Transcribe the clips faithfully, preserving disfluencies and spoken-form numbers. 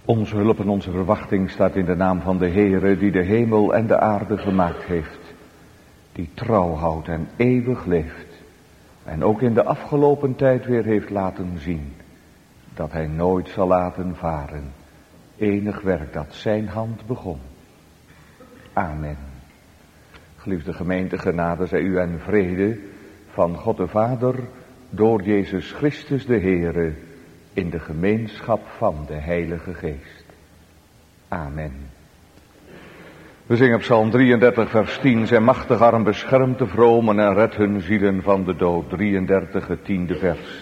Onze hulp en onze verwachting staat in de naam van de Heere, die de hemel en de aarde gemaakt heeft. Die trouw houdt en eeuwig leeft. En ook in de afgelopen tijd weer heeft laten zien dat hij nooit zal laten varen. Enig werk dat zijn hand begon. Amen. Geliefde gemeente, genade zij u en vrede van God de Vader door Jezus Christus de Heere in de gemeenschap van de Heilige Geest. Amen. We zingen Psalm drieëndertig vers tien. Zijn machtige arm beschermt de vromen en redt hun zielen van de dood. drieëndertig, het tiende vers.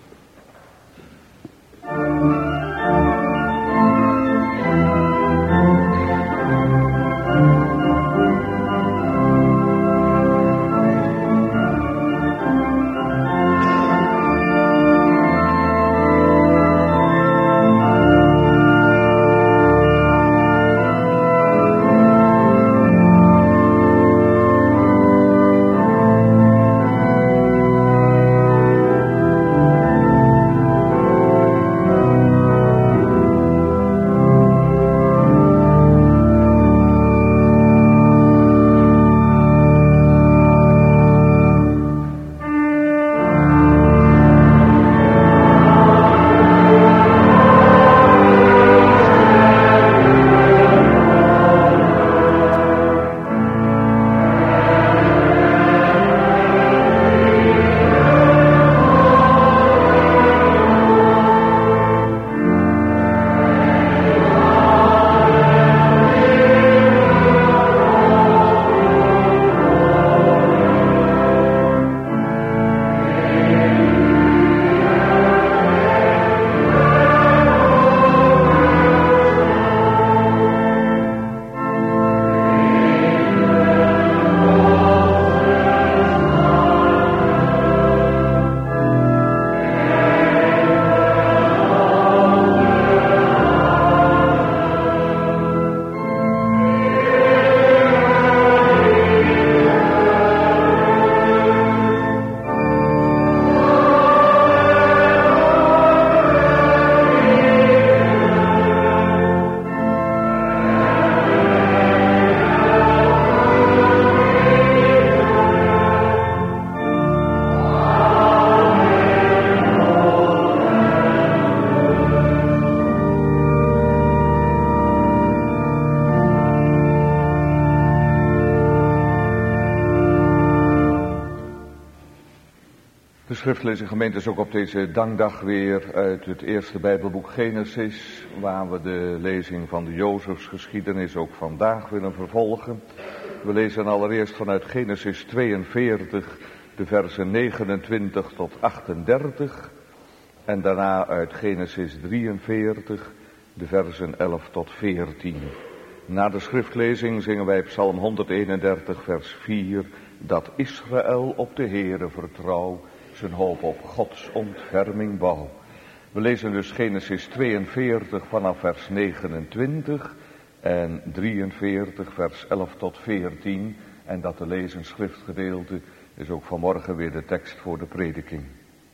De schriftlezing gemeente is ook op deze dankdag weer uit het eerste Bijbelboek Genesis, waar we de lezing van de Jozefsgeschiedenis ook vandaag willen vervolgen. We lezen allereerst vanuit Genesis tweeënveertig de versen negenentwintig tot achtendertig en daarna uit Genesis drieënveertig de versen elf tot veertien. Na de schriftlezing zingen wij Psalm honderdeenendertig vers vier, dat Israël op de Heere vertrouw, zijn hoop op Gods ontferming bouw. We lezen dus Genesis tweeënveertig vanaf vers negenentwintig en drieënveertig vers elf tot veertien. En dat te lezen schriftgedeelte is ook vanmorgen weer de tekst voor de prediking.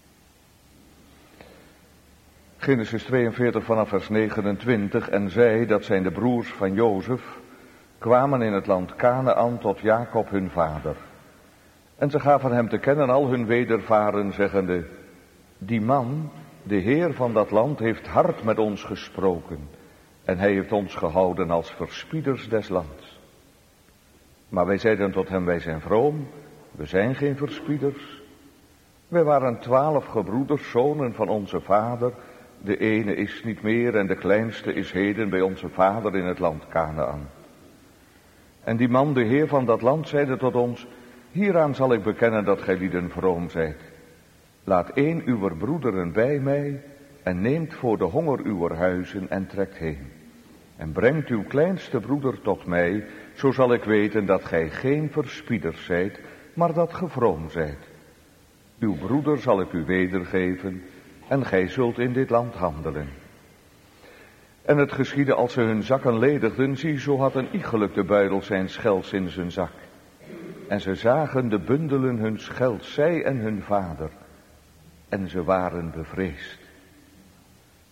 Genesis tweeënveertig vanaf vers negenentwintig. En zij, dat zijn de broers van Jozef, kwamen in het land Kanaän tot Jacob hun vader. En ze gaven hem te kennen al hun wedervaren, zeggende, die man, de Heer van dat land, heeft hard met ons gesproken. En hij heeft ons gehouden als verspieders des lands. Maar wij zeiden tot hem, wij zijn vroom, we zijn geen verspieders. Wij waren twaalf gebroeders, zonen van onze vader. De ene is niet meer en de kleinste is heden bij onze vader in het land Kanaän. En die man, de Heer van dat land, zeide tot ons, hieraan zal ik bekennen dat gij lieden vroom zijt. Laat een uwer broederen bij mij en neemt voor de honger uwer huizen en trekt heen. En brengt uw kleinste broeder tot mij, zo zal ik weten dat gij geen verspieders zijt, maar dat ge vroom zijt. Uw broeder zal ik u wedergeven en gij zult in dit land handelen. En het geschiedde als ze hun zakken ledigden, zie, zo had een iegelijk de buidel zijn schelds in zijn zak. En ze zagen de bundelen hun schelds, zij en hun vader, en ze waren bevreesd.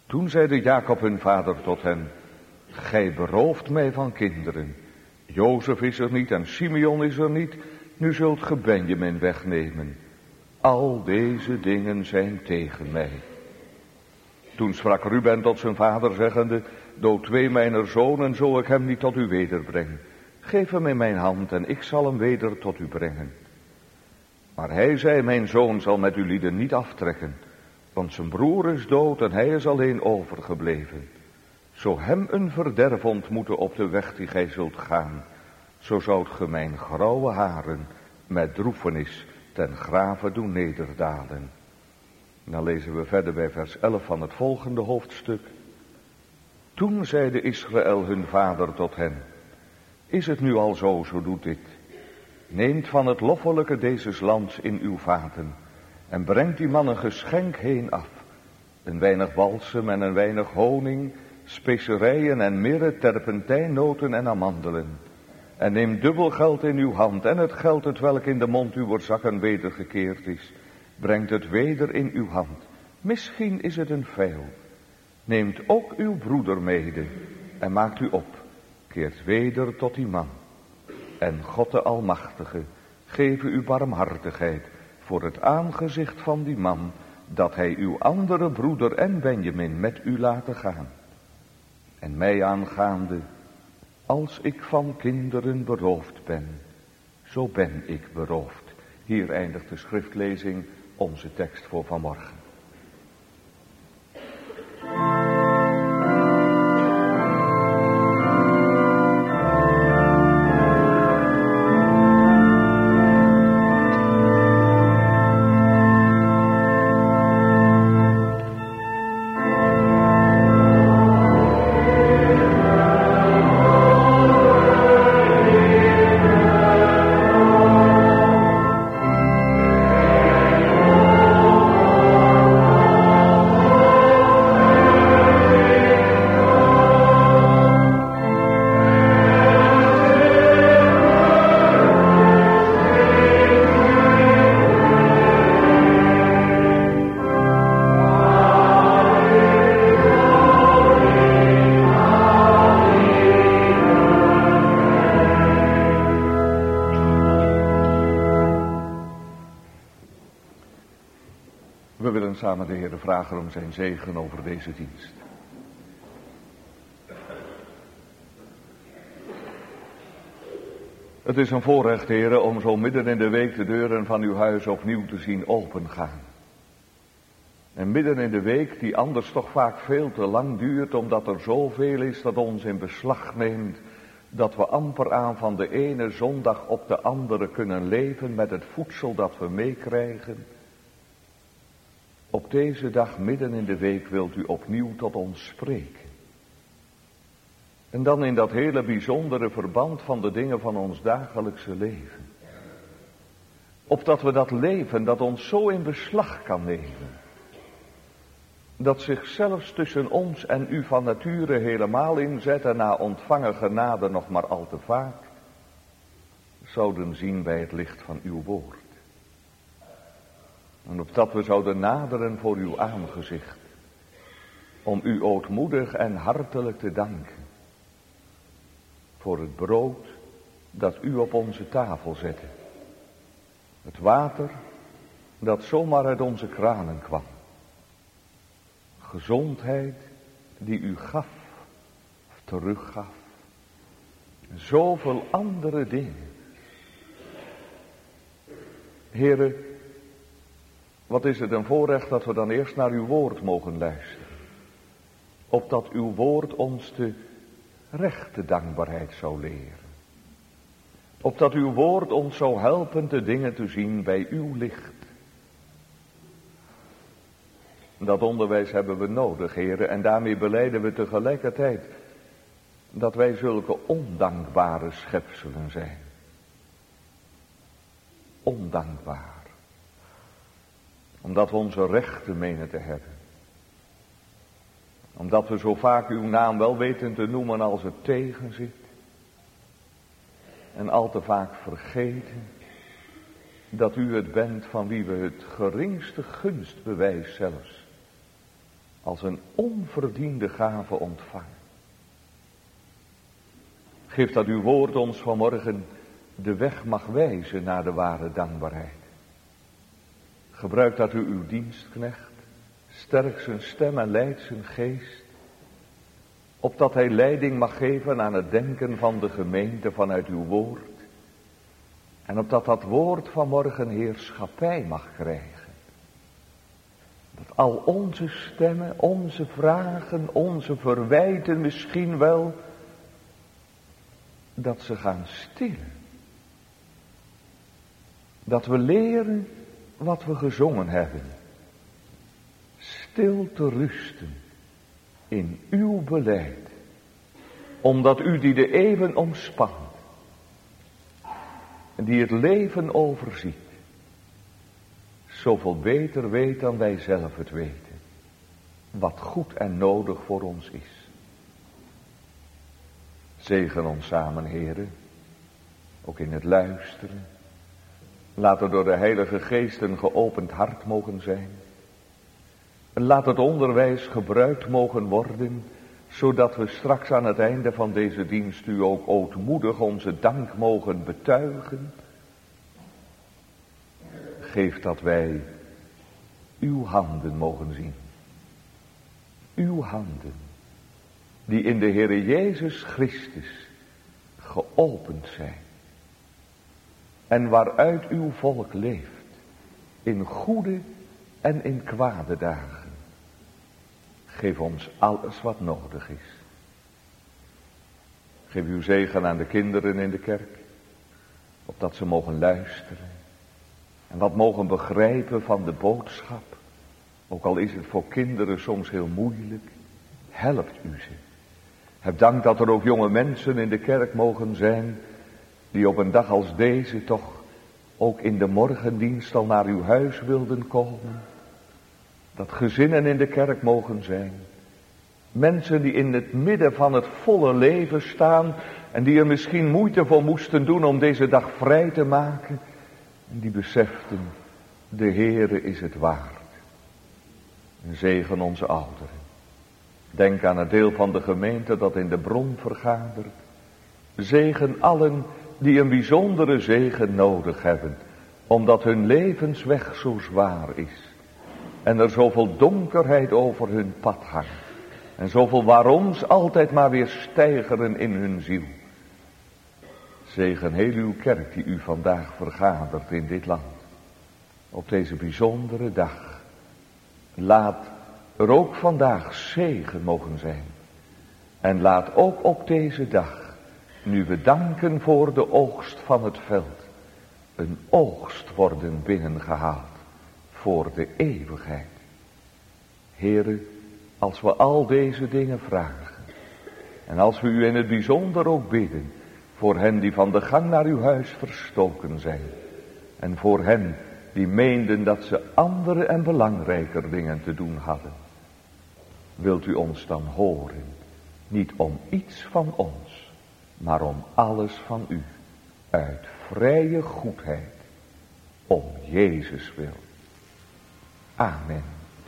Toen zeide Jacob hun vader tot hen: gij berooft mij van kinderen. Jozef is er niet en Simeon is er niet. Nu zult ge Benjamin wegnemen. Al deze dingen zijn tegen mij. Toen sprak Ruben tot zijn vader zeggende: dood twee mijner zonen, zo ik hem niet tot u wederbreng. Geef hem in mijn hand en ik zal hem weder tot u brengen. Maar hij zei: mijn zoon zal met uw lieden niet aftrekken, want zijn broer is dood en hij is alleen overgebleven. Zo hem een verderf ontmoeten op de weg die gij zult gaan, zo zoudt ge mijn grauwe haren met droefenis ten grave doen nederdalen. Dan lezen we verder bij vers elf van het volgende hoofdstuk. Toen zeide Israël hun vader tot hen: is het nu al zo, zo doet dit. Neemt van het loffelijke dezes lands in uw vaten en brengt die man een geschenk heen af. Een weinig balsem en een weinig honing, specerijen en mirre, terpentijnnoten en amandelen. En neem dubbel geld in uw hand en het geld het welk in de mond uw zakken wedergekeerd is. Brengt het weder in uw hand. Misschien is het een feil. Neemt ook uw broeder mede en maakt u op. Keert weder tot die man. En God de Almachtige geven u barmhartigheid voor het aangezicht van die man, dat hij uw andere broeder en Benjamin met u laten gaan. En mij aangaande, als ik van kinderen beroofd ben, zo ben ik beroofd. Hier eindigt de schriftlezing, onze tekst voor vanmorgen. Samen de Heere vragen om zijn zegen over deze dienst. Het is een voorrecht, Heere, om zo midden in de week de deuren van uw huis opnieuw te zien opengaan. En midden in de week, die anders toch vaak veel te lang duurt, omdat er zoveel is dat ons in beslag neemt, dat we amper aan van de ene zondag op de andere kunnen leven met het voedsel dat we meekrijgen. Op deze dag midden in de week wilt u opnieuw tot ons spreken. En dan in dat hele bijzondere verband van de dingen van ons dagelijkse leven. Opdat we dat leven dat ons zo in beslag kan nemen. Dat zich zelfs tussen ons en u van nature helemaal inzet en na ontvangen genade nog maar al te vaak. Zouden zien bij het licht van uw woord. En opdat we zouden naderen voor uw aangezicht. Om u ootmoedig en hartelijk te danken. Voor het brood dat u op onze tafel zette. Het water dat zomaar uit onze kranen kwam. Gezondheid die u gaf, of teruggaf. Zoveel andere dingen. Heere, wat is het een voorrecht dat we dan eerst naar uw woord mogen luisteren. Opdat uw woord ons de rechte dankbaarheid zou leren. Opdat uw woord ons zou helpen de dingen te zien bij uw licht. Dat onderwijs hebben we nodig, heren, en daarmee belijden we tegelijkertijd dat wij zulke ondankbare schepselen zijn. Ondankbaar. Omdat we onze rechten menen te hebben. Omdat we zo vaak uw naam wel weten te noemen als het tegenzit. En al te vaak vergeten dat u het bent van wie we het geringste gunstbewijs zelfs als een onverdiende gave ontvangen. Geef dat uw woord ons vanmorgen de weg mag wijzen naar de ware dankbaarheid. Gebruik dat u uw dienstknecht, sterk zijn stem en leidt zijn geest, opdat hij leiding mag geven aan het denken van de gemeente vanuit uw woord. En opdat dat woord vanmorgen heerschappij mag krijgen. Dat al onze stemmen, onze vragen, onze verwijten misschien wel, dat ze gaan stillen. Dat we leren wat we gezongen hebben. Stil te rusten in uw beleid. Omdat u die de eeuwen omspant. En die het leven overziet. Zoveel beter weet dan wij zelf het weten. Wat goed en nodig voor ons is. Zegen ons samen, Heere. Ook in het luisteren. Laat er door de Heilige Geest een geopend hart mogen zijn. En laat het onderwijs gebruikt mogen worden, zodat we straks aan het einde van deze dienst u ook ootmoedig onze dank mogen betuigen. Geef dat wij uw handen mogen zien. Uw handen, die in de Heere Jezus Christus geopend zijn. En waaruit uw volk leeft, in goede en in kwade dagen. Geef ons alles wat nodig is. Geef uw zegen aan de kinderen in de kerk, opdat ze mogen luisteren. En wat mogen begrijpen van de boodschap. Ook al is het voor kinderen soms heel moeilijk, helpt u ze. Heb dank dat er ook jonge mensen in de kerk mogen zijn, die op een dag als deze toch ook in de morgendienst al naar uw huis wilden komen. Dat gezinnen in de kerk mogen zijn. Mensen die in het midden van het volle leven staan en die er misschien moeite voor moesten doen om deze dag vrij te maken. En die beseften, de Heere is het waard. En zegen onze ouderen. Denk aan het deel van de gemeente dat in de bron vergadert. Zegen allen die een bijzondere zegen nodig hebben, omdat hun levensweg zo zwaar is. En er zoveel donkerheid over hun pad hangt. En zoveel waaroms altijd maar weer steigeren in hun ziel. Zegen heel uw kerk die u vandaag vergadert in dit land. Op deze bijzondere dag. Laat er ook vandaag zegen mogen zijn. En laat ook op deze dag, nu we danken voor de oogst van het veld, een oogst worden binnengehaald voor de eeuwigheid. Heere, als we al deze dingen vragen en als we u in het bijzonder ook bidden voor hen die van de gang naar uw huis verstoken zijn en voor hen die meenden dat ze andere en belangrijker dingen te doen hadden, wilt u ons dan horen, niet om iets van ons, maar om alles van u, uit vrije goedheid, om Jezus wil. Amen.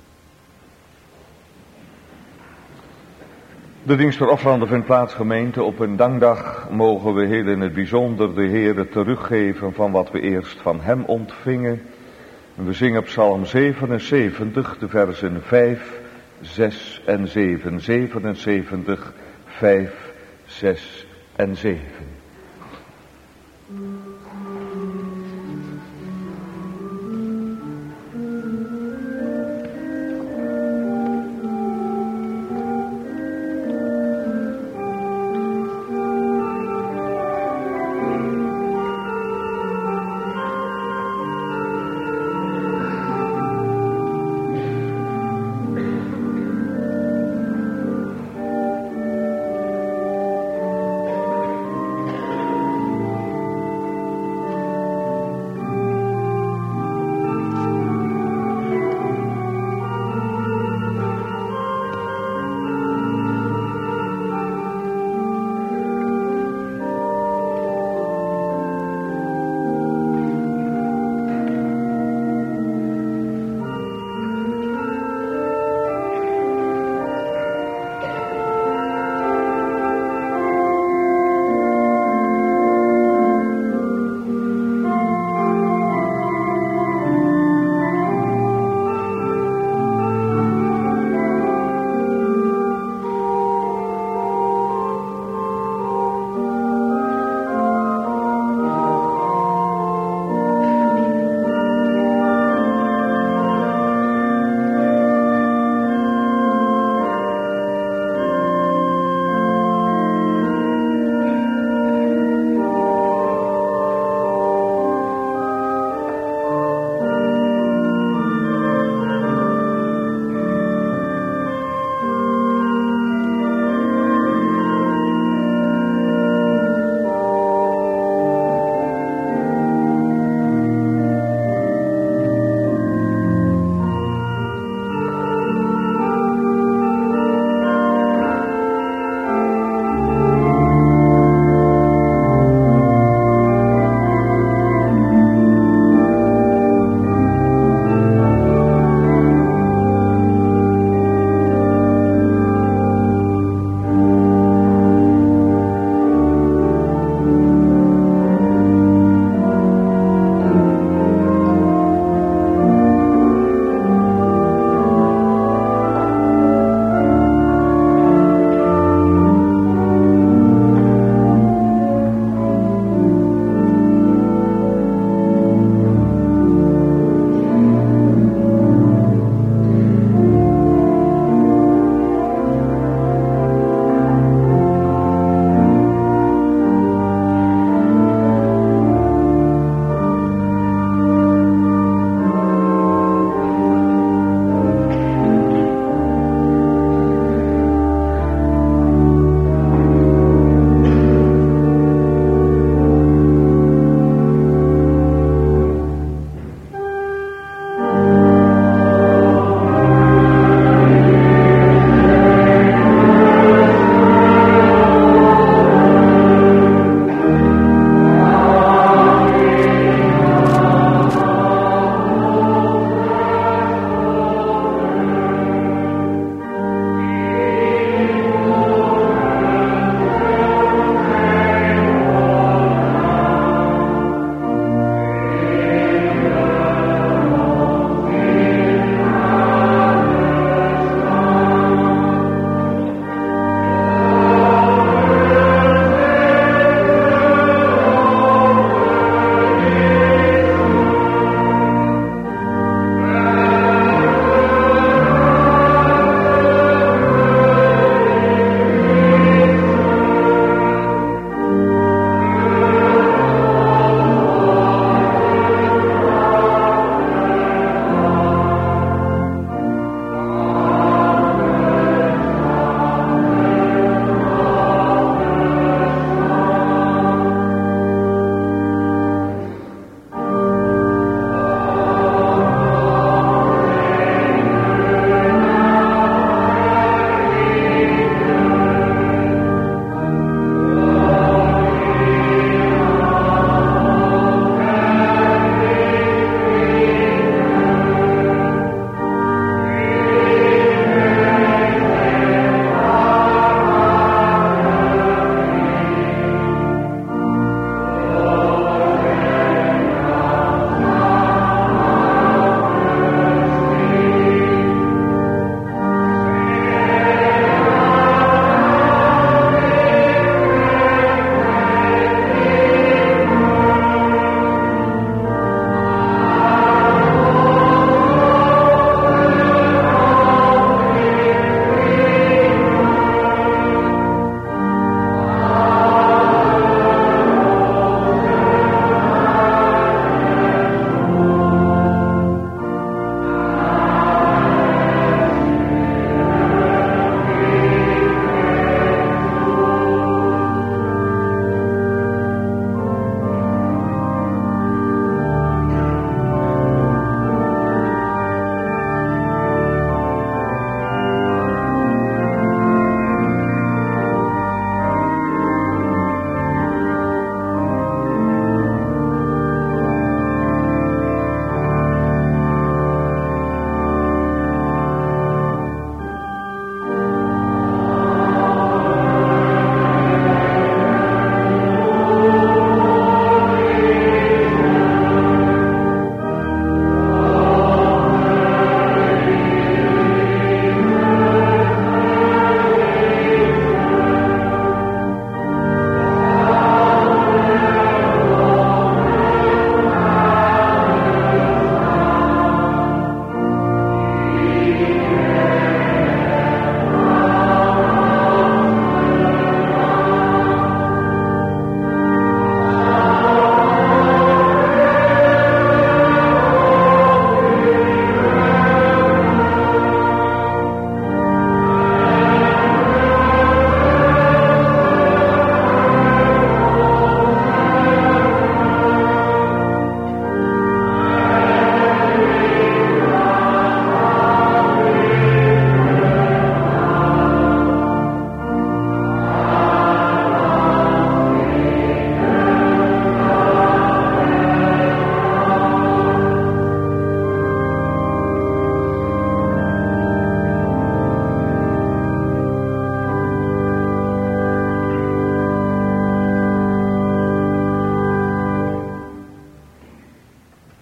De dienst ter offerande vindt plaats, gemeente. Op een dankdag mogen we heel in het bijzonder de Heere teruggeven van wat we eerst van hem ontvingen. We zingen Psalm zevenenzeventig, de versen vijf, zes en zeven. zevenenzeventig, vijf, zes en zeven.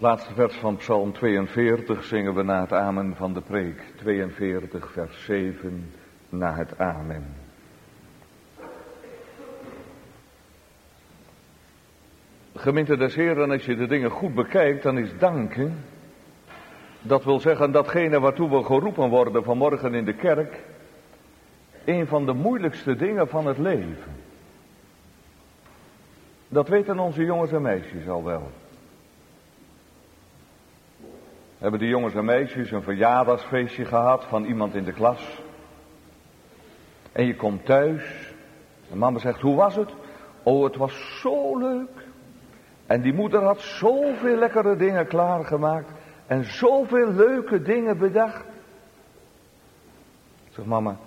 laatste vers van Psalm tweeënveertig zingen we na het amen van de preek. tweeënveertig vers zeven na het amen. Gemeente des Heren, als je de dingen goed bekijkt, dan is danken, dat wil zeggen datgene waartoe we geroepen worden vanmorgen in de kerk, een van de moeilijkste dingen van het leven. Dat weten onze jongens en meisjes al wel. Hebben de jongens en meisjes een verjaardagsfeestje gehad van iemand in de klas. En je komt thuis. En mama zegt, hoe was het? Oh, het was zo leuk. En die moeder had zoveel lekkere dingen klaargemaakt. En zoveel leuke dingen bedacht. Zeg mama.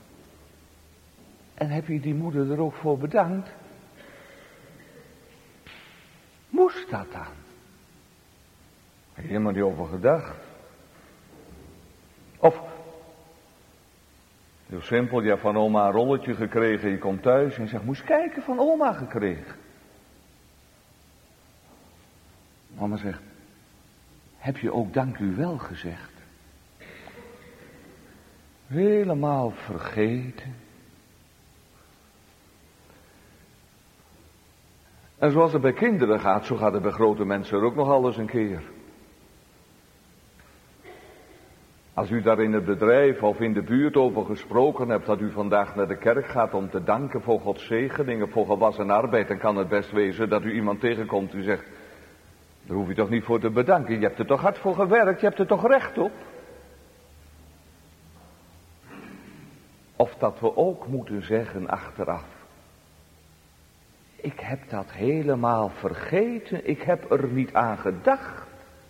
En heb je die moeder er ook voor bedankt? Moest dat dan? Heb je helemaal niet over gedacht? Of, heel simpel, je hebt van oma een rolletje gekregen, je komt thuis en je zegt, moest kijken, van oma gekregen. Mama zegt, heb je ook dank u wel gezegd? Helemaal vergeten. En zoals het bij kinderen gaat, zo gaat het bij grote mensen er ook nog alles een keer. Als u daar in het bedrijf of in de buurt over gesproken hebt dat u vandaag naar de kerk gaat om te danken voor Gods zegeningen, voor gewassen arbeid, dan kan het best wezen dat u iemand tegenkomt die zegt, daar hoef je toch niet voor te bedanken, je hebt er toch hard voor gewerkt, je hebt er toch recht op. Of dat we ook moeten zeggen achteraf, ik heb dat helemaal vergeten, ik heb er niet aan gedacht.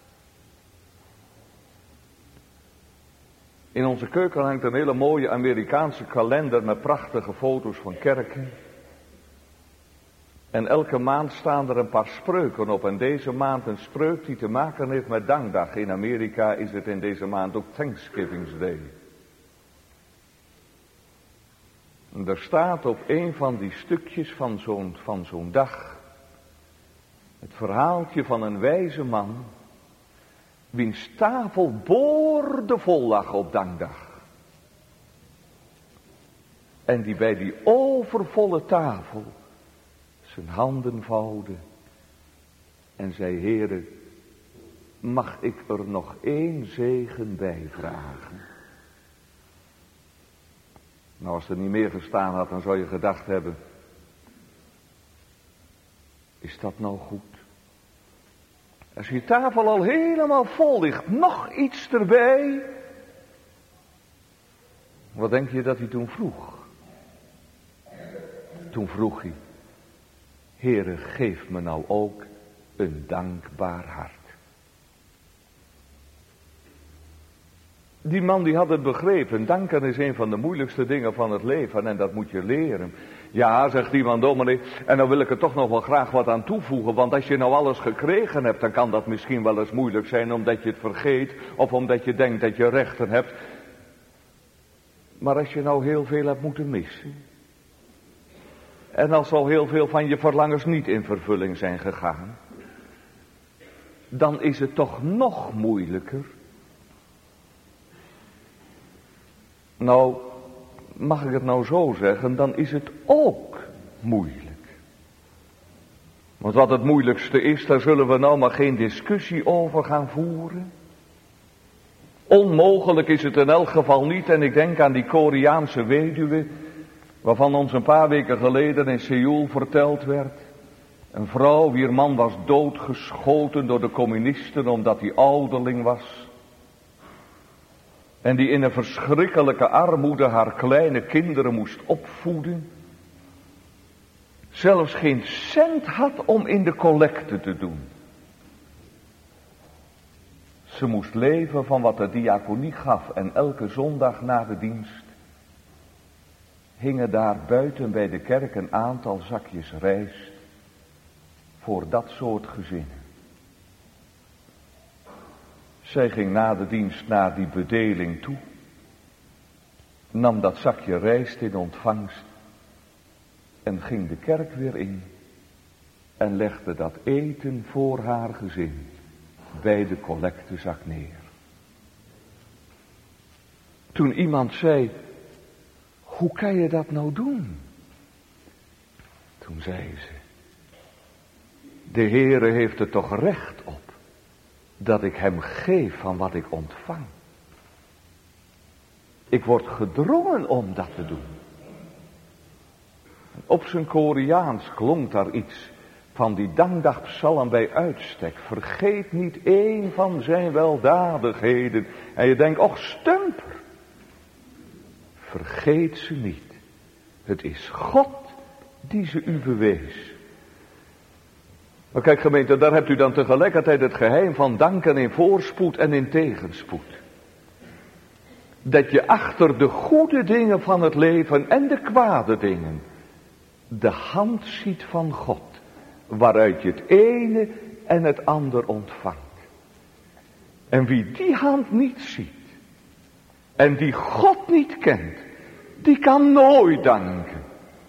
In onze keuken hangt een hele mooie Amerikaanse kalender met prachtige foto's van kerken. En elke maand staan er een paar spreuken op. En deze maand een spreuk die te maken heeft met dankdag. In Amerika is het in deze maand ook Thanksgiving Day. En er staat op een van die stukjes van zo'n, van zo'n dag het verhaaltje van een wijze man wiens tafel boordevol lag op dankdag. En die bij die overvolle tafel zijn handen vouwde en zei, Heere, mag ik er nog één zegen bij vragen? Nou, als er niet meer gestaan had, dan zou je gedacht hebben, is dat nou goed? Als je tafel al helemaal vol ligt, nog iets erbij. Wat denk je dat hij toen vroeg? Toen vroeg hij, Heere, geef me nou ook een dankbaar hart. Die man die had het begrepen, danken is een van de moeilijkste dingen van het leven en dat moet je leren. Ja, zegt iemand, dominee, en dan wil ik er toch nog wel graag wat aan toevoegen, want als je nou alles gekregen hebt, dan kan dat misschien wel eens moeilijk zijn omdat je het vergeet of omdat je denkt dat je rechten hebt. Maar als je nou heel veel hebt moeten missen, en als al heel veel van je verlangens niet in vervulling zijn gegaan, dan is het toch nog moeilijker. Nou, mag ik het nou zo zeggen, dan is het ook moeilijk. Want wat het moeilijkste is, daar zullen we nou maar geen discussie over gaan voeren. Onmogelijk is het in elk geval niet, en ik denk aan die Koreaanse weduwe, waarvan ons een paar weken geleden in Seoul verteld werd. Een vrouw wier man was doodgeschoten door de communisten omdat hij ouderling was. En die in een verschrikkelijke armoede haar kleine kinderen moest opvoeden. Zelfs geen cent had om in de collecte te doen. Ze moest leven van wat de diaconie gaf en elke zondag na de dienst hingen daar buiten bij de kerk een aantal zakjes rijst voor dat soort gezinnen. Zij ging na de dienst naar die bedeling toe, nam dat zakje rijst in ontvangst en ging de kerk weer in en legde dat eten voor haar gezin bij de collectezak neer. Toen iemand zei, hoe kan je dat nou doen? Toen zei ze, de Heere heeft er toch recht op dat ik hem geef van wat ik ontvang. Ik word gedrongen om dat te doen. Op zijn Koreaans klonk daar iets van die dankdagpsalm bij uitstek. Vergeet niet één van zijn weldadigheden. En je denkt, och stumper. Vergeet ze niet. Het is God die ze u bewees. Maar kijk gemeente, daar hebt u dan tegelijkertijd het geheim van danken in voorspoed en in tegenspoed. Dat je achter de goede dingen van het leven en de kwade dingen de hand ziet van God, waaruit je het ene en het ander ontvangt. En wie die hand niet ziet en die God niet kent, die kan nooit danken.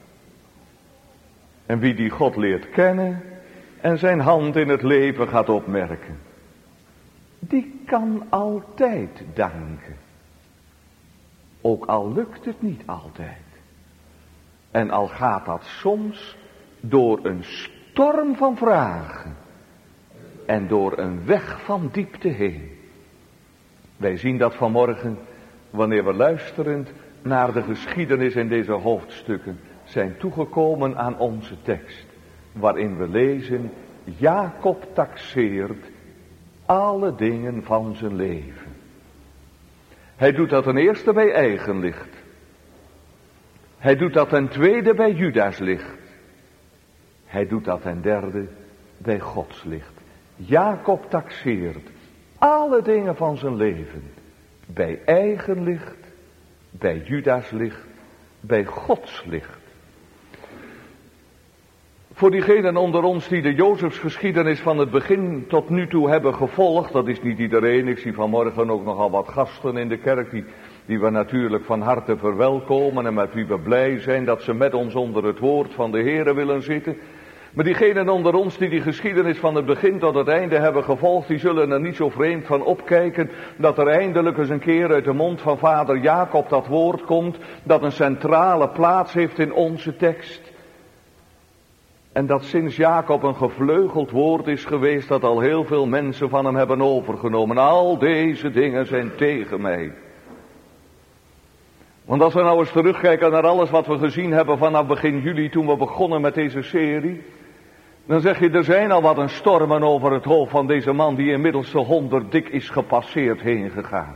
En wie die God leert kennen en zijn hand in het leven gaat opmerken, die kan altijd danken. Ook al lukt het niet altijd. En al gaat dat soms door een storm van vragen en door een weg van diepte heen. Wij zien dat vanmorgen wanneer we luisterend naar de geschiedenis in deze hoofdstukken zijn toegekomen aan onze tekst. Waarin we lezen, Jacob taxeert alle dingen van zijn leven. Hij doet dat ten eerste bij eigen licht. Hij doet dat ten tweede bij Juda's licht. Hij doet dat ten derde bij Gods licht. Jacob taxeert alle dingen van zijn leven. Bij eigen licht, bij Juda's licht, bij Gods licht. Voor diegenen onder ons die de Jozefsgeschiedenis van het begin tot nu toe hebben gevolgd, dat is niet iedereen, ik zie vanmorgen ook nogal wat gasten in de kerk die, die we natuurlijk van harte verwelkomen en met wie we blij zijn dat ze met ons onder het woord van de Heere willen zitten. Maar diegenen onder ons die die geschiedenis van het begin tot het einde hebben gevolgd, die zullen er niet zo vreemd van opkijken dat er eindelijk eens een keer uit de mond van vader Jacob dat woord komt dat een centrale plaats heeft in onze tekst. En dat sinds Jacob een gevleugeld woord is geweest dat al heel veel mensen van hem hebben overgenomen. Al deze dingen zijn tegen mij. Want als we nou eens terugkijken naar alles wat we gezien hebben vanaf begin juli toen we begonnen met deze serie. Dan zeg je, er zijn al wat een stormen over het hoofd van deze man die inmiddels de honderd dik is gepasseerd heen gegaan.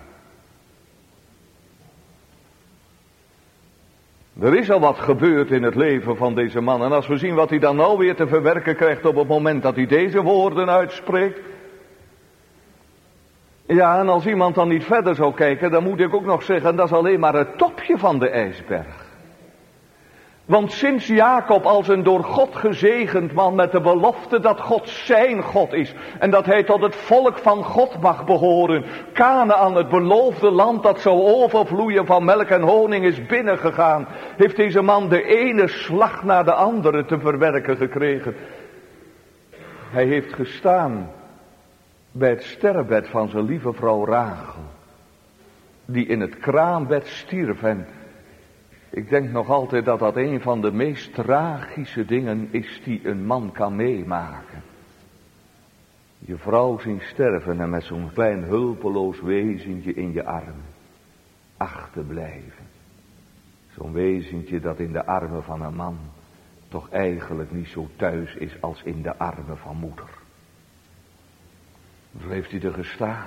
Er is al wat gebeurd in het leven van deze man. En als we zien wat hij dan nou weer te verwerken krijgt op het moment dat hij deze woorden uitspreekt. Ja, en als iemand dan niet verder zou kijken, dan moet ik ook nog zeggen, dat is alleen maar het topje van de ijsberg. Want sinds Jacob als een door God gezegend man met de belofte dat God zijn God is en dat hij tot het volk van God mag behoren, Kanaän, het beloofde land dat zou overvloeien van melk en honing, is binnengegaan, heeft deze man de ene slag na de andere te verwerken gekregen. Hij heeft gestaan bij het sterrenbed van zijn lieve vrouw Rachel, die in het kraambed stierf. En ik denk nog altijd dat dat een van de meest tragische dingen is die een man kan meemaken. Je vrouw zien sterven en met zo'n klein hulpeloos wezentje in je armen achterblijven. Zo'n wezentje dat in de armen van een man toch eigenlijk niet zo thuis is als in de armen van moeder. Zo heeft hij er gestaan.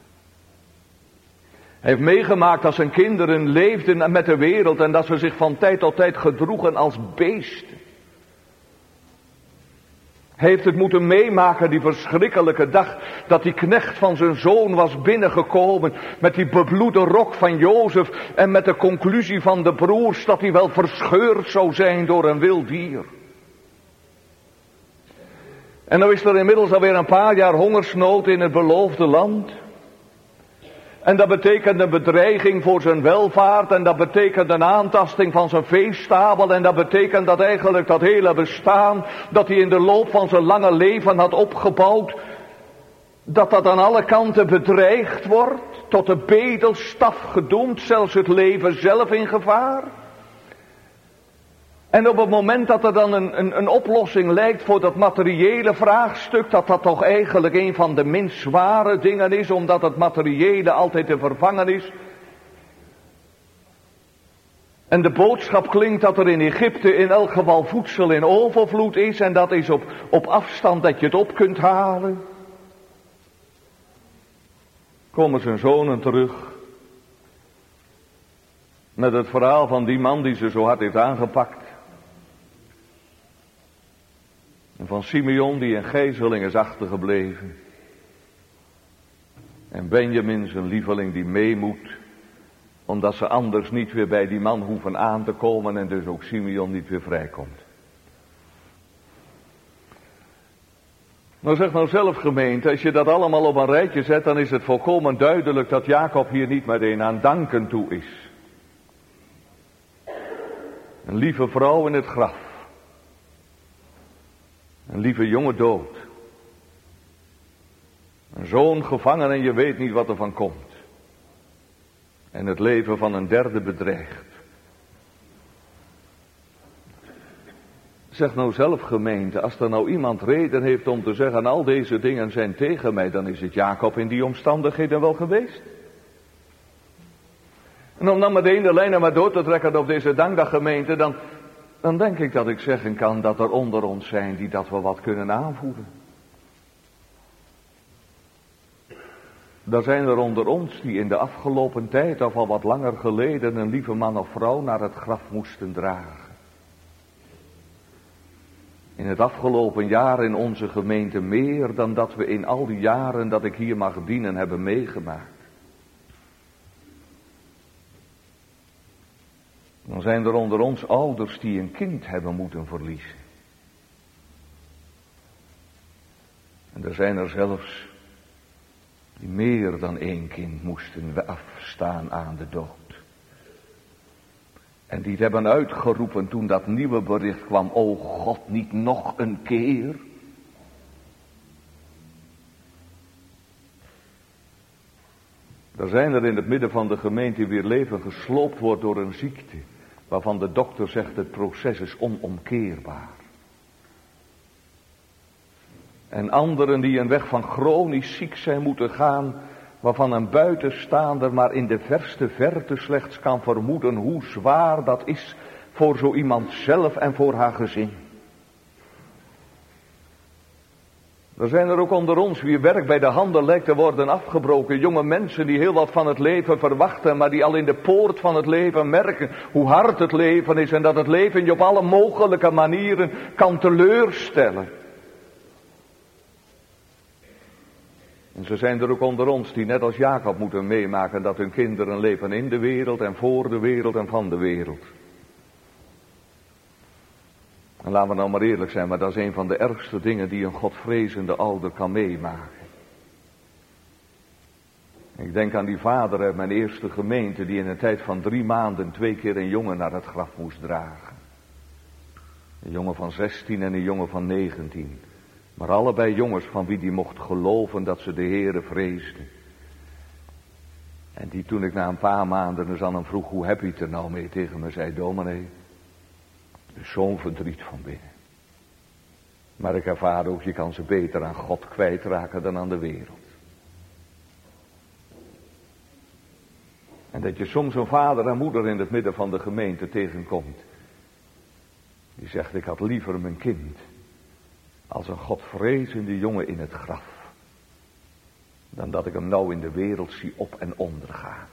Hij heeft meegemaakt dat zijn kinderen leefden met de wereld en dat ze zich van tijd tot tijd gedroegen als beesten. Hij heeft het moeten meemaken, die verschrikkelijke dag, dat die knecht van zijn zoon was binnengekomen met die bebloede rok van Jozef en met de conclusie van de broers dat hij wel verscheurd zou zijn door een wild dier. En dan is er inmiddels alweer een paar jaar hongersnood in het beloofde land. En dat betekent een bedreiging voor zijn welvaart. En dat betekent een aantasting van zijn veestabel. En dat betekent dat eigenlijk dat hele bestaan dat hij in de loop van zijn lange leven had opgebouwd, dat dat aan alle kanten bedreigd wordt, tot de bedelstaf gedoemd, zelfs het leven zelf in gevaar. En op het moment dat er dan een, een, een oplossing lijkt voor dat materiële vraagstuk, dat dat toch eigenlijk een van de minst zware dingen is, omdat het materiële altijd te vervangen is. En de boodschap klinkt dat er in Egypte in elk geval voedsel in overvloed is en dat is op, op afstand dat je het op kunt halen. Komen zijn zonen terug met het verhaal van die man die ze zo hard heeft aangepakt. En van Simeon die in gijzeling is achtergebleven. En Benjamin zijn lieveling die mee moet, omdat ze anders niet weer bij die man hoeven aan te komen en dus ook Simeon niet weer vrijkomt. Nou zeg nou zelf gemeente, als je dat allemaal op een rijtje zet, dan is het volkomen duidelijk dat Jacob hier niet meteen aan danken toe is. Een lieve vrouw in het graf. Een lieve jonge dood. Een zoon gevangen en je weet niet wat er van komt. En het leven van een derde bedreigd. Zeg nou zelf gemeente, als er nou iemand reden heeft om te zeggen al deze dingen zijn tegen mij, dan is het Jacob in die omstandigheden wel geweest. En om dan meteen de lijnen maar door te trekken op deze dankdag gemeente, dan, dan denk ik dat ik zeggen kan dat er onder ons zijn die dat wel wat kunnen aanvoeren. Er zijn er onder ons die in de afgelopen tijd of al wat langer geleden een lieve man of vrouw naar het graf moesten dragen. In het afgelopen jaar in onze gemeente meer dan dat we in al die jaren dat ik hier mag dienen hebben meegemaakt. Dan zijn er onder ons ouders die een kind hebben moeten verliezen. En er zijn er zelfs die meer dan één kind moesten afstaan aan de dood. En die het hebben uitgeroepen toen dat nieuwe bericht kwam. O God, niet nog een keer. Er zijn er in het midden van de gemeente wier leven gesloopt wordt door een ziekte. Waarvan de dokter zegt het proces is onomkeerbaar. En anderen die een weg van chronisch ziek zijn moeten gaan, waarvan een buitenstaander maar in de verste verte slechts kan vermoeden hoe zwaar dat is voor zo iemand zelf en voor haar gezin. Er zijn er ook onder ons wie werk bij de handen lijkt te worden afgebroken. Jonge mensen die heel wat van het leven verwachten, maar die al in de poort van het leven merken hoe hard het leven is en dat het leven je op alle mogelijke manieren kan teleurstellen. En ze zijn er ook onder ons die net als Jacob moeten meemaken dat hun kinderen leven in de wereld en voor de wereld en van de wereld. En laten we nou maar eerlijk zijn, maar dat is een van de ergste dingen die een godvrezende ouder kan meemaken. Ik denk aan die vader uit mijn eerste gemeente die in een tijd van drie maanden twee keer een jongen naar het graf moest dragen. Een jongen van zestien en een jongen van negentien. Maar allebei jongens van wie die mocht geloven dat ze de Heere vreesden. En die toen ik na een paar maanden eens aan hem vroeg, hoe heb je het er nou mee, tegen me zei, dominee, er is zo'n verdriet van binnen. Maar ik ervaar ook, je kan ze beter aan God kwijtraken dan aan de wereld. En dat je soms een vader en moeder in het midden van de gemeente tegenkomt. Die zegt, ik had liever mijn kind als een godvrezende jongen in het graf, dan dat ik hem nou in de wereld zie op en ondergaan.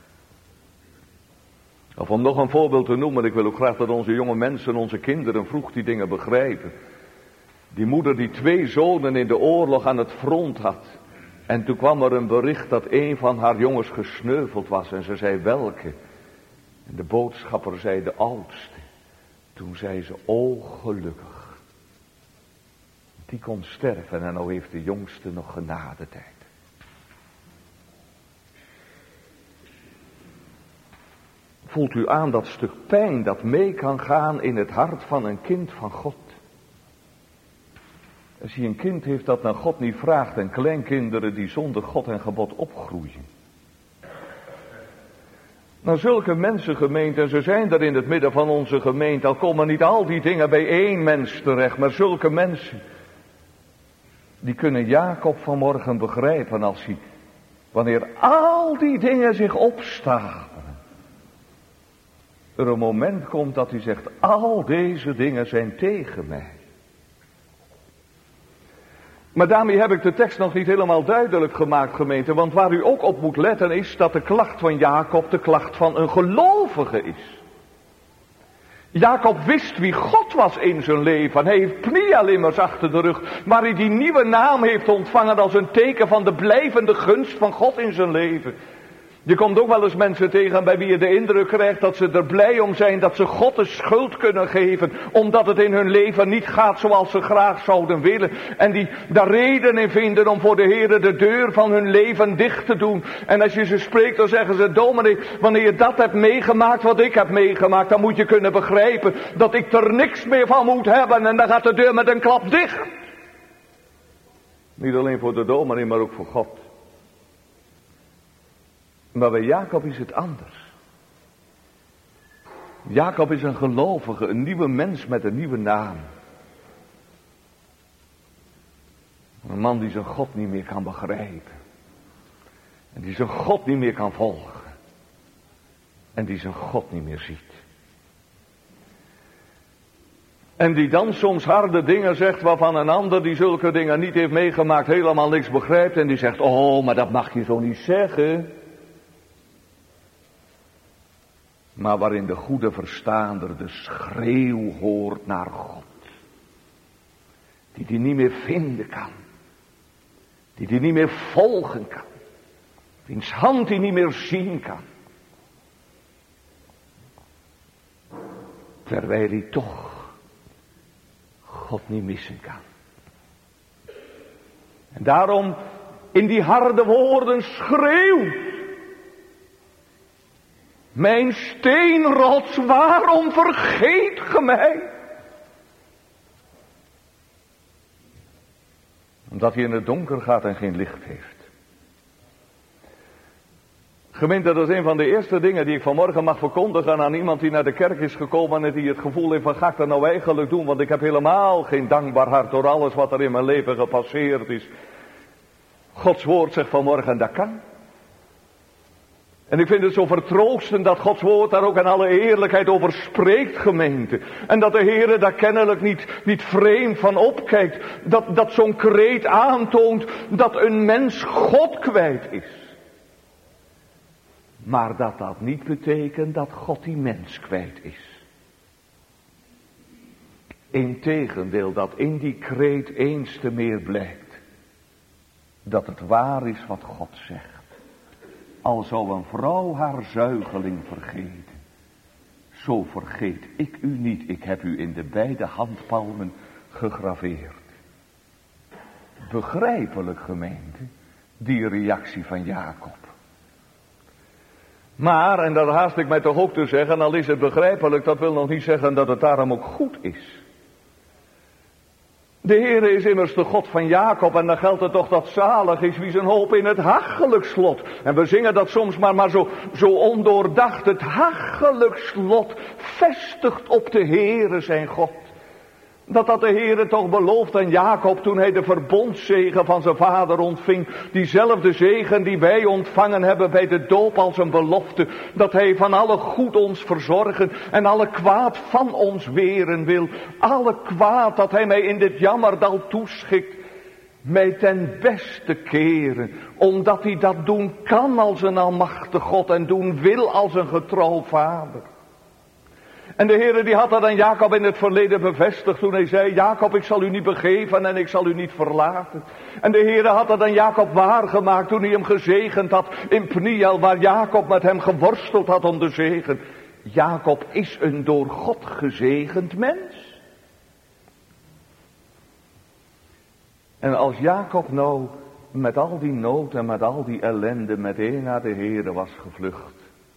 Of om nog een voorbeeld te noemen, ik wil ook graag dat onze jonge mensen, onze kinderen vroeg die dingen begrijpen. Die moeder die twee zonen in de oorlog aan het front had. En toen kwam er een bericht dat een van haar jongens gesneuveld was en ze zei welke. En de boodschapper zei de oudste. Toen zei ze, o gelukkig. Die kon sterven en nou heeft de jongste nog genadetijd. Voelt u aan dat stuk pijn dat mee kan gaan in het hart van een kind van God? Als je een kind heeft dat naar God niet vraagt en kleinkinderen die zonder God en gebod opgroeien. Nou, zulke mensengemeenten, en ze zijn er in het midden van onze gemeente, al komen niet al die dingen bij één mens terecht, maar zulke mensen, die kunnen Jacob vanmorgen begrijpen als hij, wanneer al die dingen zich opstapelen, er een moment komt dat hij zegt, al deze dingen zijn tegen mij. Maar daarmee heb ik de tekst nog niet helemaal duidelijk gemaakt, gemeente. Want waar u ook op moet letten is dat de klacht van Jacob de klacht van een gelovige is. Jacob wist wie God was in zijn leven. Hij heeft Pniel immers achter de rug. Waar hij die nieuwe naam heeft ontvangen als een teken van de blijvende gunst van God in zijn leven. Je komt ook wel eens mensen tegen bij wie je de indruk krijgt dat ze er blij om zijn dat ze God de schuld kunnen geven. Omdat het in hun leven niet gaat zoals ze graag zouden willen. En die daar reden in vinden om voor de Heer de deur van hun leven dicht te doen. En als je ze spreekt dan zeggen ze, dominee, wanneer je dat hebt meegemaakt wat ik heb meegemaakt, dan moet je kunnen begrijpen dat ik er niks meer van moet hebben. En dan gaat de deur met een klap dicht. Niet alleen voor de dominee, maar ook voor God. Maar bij Jacob is het anders. Jacob is een gelovige, een nieuwe mens met een nieuwe naam. Een man die zijn God niet meer kan begrijpen. En die zijn God niet meer kan volgen. En die zijn God niet meer ziet. En die dan soms harde dingen zegt waarvan een ander die zulke dingen niet heeft meegemaakt helemaal niks begrijpt. En die zegt, oh, maar dat mag je zo niet zeggen. Maar waarin de goede verstaander de schreeuw hoort naar God. Die die niet meer vinden kan. Die die niet meer volgen kan. Wiens hand die niet meer zien kan. Terwijl hij toch God niet missen kan. En daarom in die harde woorden schreeuwt. Mijn steenrots, waarom vergeet ge mij? Omdat hij in het donker gaat en geen licht heeft. Gemeente, dat is een van de eerste dingen die ik vanmorgen mag verkondigen aan iemand die naar de kerk is gekomen en die het gevoel heeft van, ga ik dat nou eigenlijk doen? Want ik heb helemaal geen dankbaar hart door alles wat er in mijn leven gepasseerd is. Gods woord zegt vanmorgen, dat kan. En ik vind het zo vertroostend dat Gods woord daar ook in alle eerlijkheid over spreekt, gemeente. En dat de Heere daar kennelijk niet, niet vreemd van opkijkt. Dat, dat zo'n kreet aantoont dat een mens God kwijt is. Maar dat dat niet betekent dat God die mens kwijt is. Integendeel, dat in die kreet eens te meer blijkt. Dat het waar is wat God zegt. Al zou een vrouw haar zuigeling vergeten, zo vergeet ik u niet, ik heb u in de beide handpalmen gegraveerd. Begrijpelijk, gemeente, die reactie van Jacob. Maar, en dat haast ik mij toch ook te zeggen, al is het begrijpelijk, dat wil nog niet zeggen dat het daarom ook goed is. De Heere is immers de God van Jacob en dan geldt het toch dat zalig is wie zijn hoop in het hachelijk slot. En we zingen dat soms maar, maar zo, zo ondoordacht. Het hachelijk slot vestigt op de Heere zijn God. Dat had de Heere toch beloofd aan Jacob toen hij de verbondszegen van zijn vader ontving. Diezelfde zegen die wij ontvangen hebben bij de doop als een belofte. Dat hij van alle goed ons verzorgen en alle kwaad van ons weren wil. Alle kwaad dat hij mij in dit jammerdal toeschikt. Mij ten beste keren. Omdat hij dat doen kan als een almachtig God en doen wil als een getrouw vader. En de Heere die had dat aan Jacob in het verleden bevestigd toen hij zei, Jacob, ik zal u niet begeven en ik zal u niet verlaten. En de Heere had dat aan Jacob waargemaakt toen hij hem gezegend had in Pniel, waar Jacob met hem geworsteld had om de zegen. Jacob is een door God gezegend mens. En als Jacob nou met al die nood en met al die ellende meteen naar de Heere was gevlucht,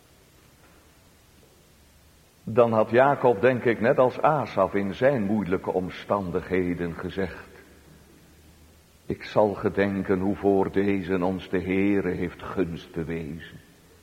dan had Jacob, denk ik, net als Asaf in zijn moeilijke omstandigheden gezegd, Ik zal gedenken hoe voor deze ons de Heere heeft gunst bewezen.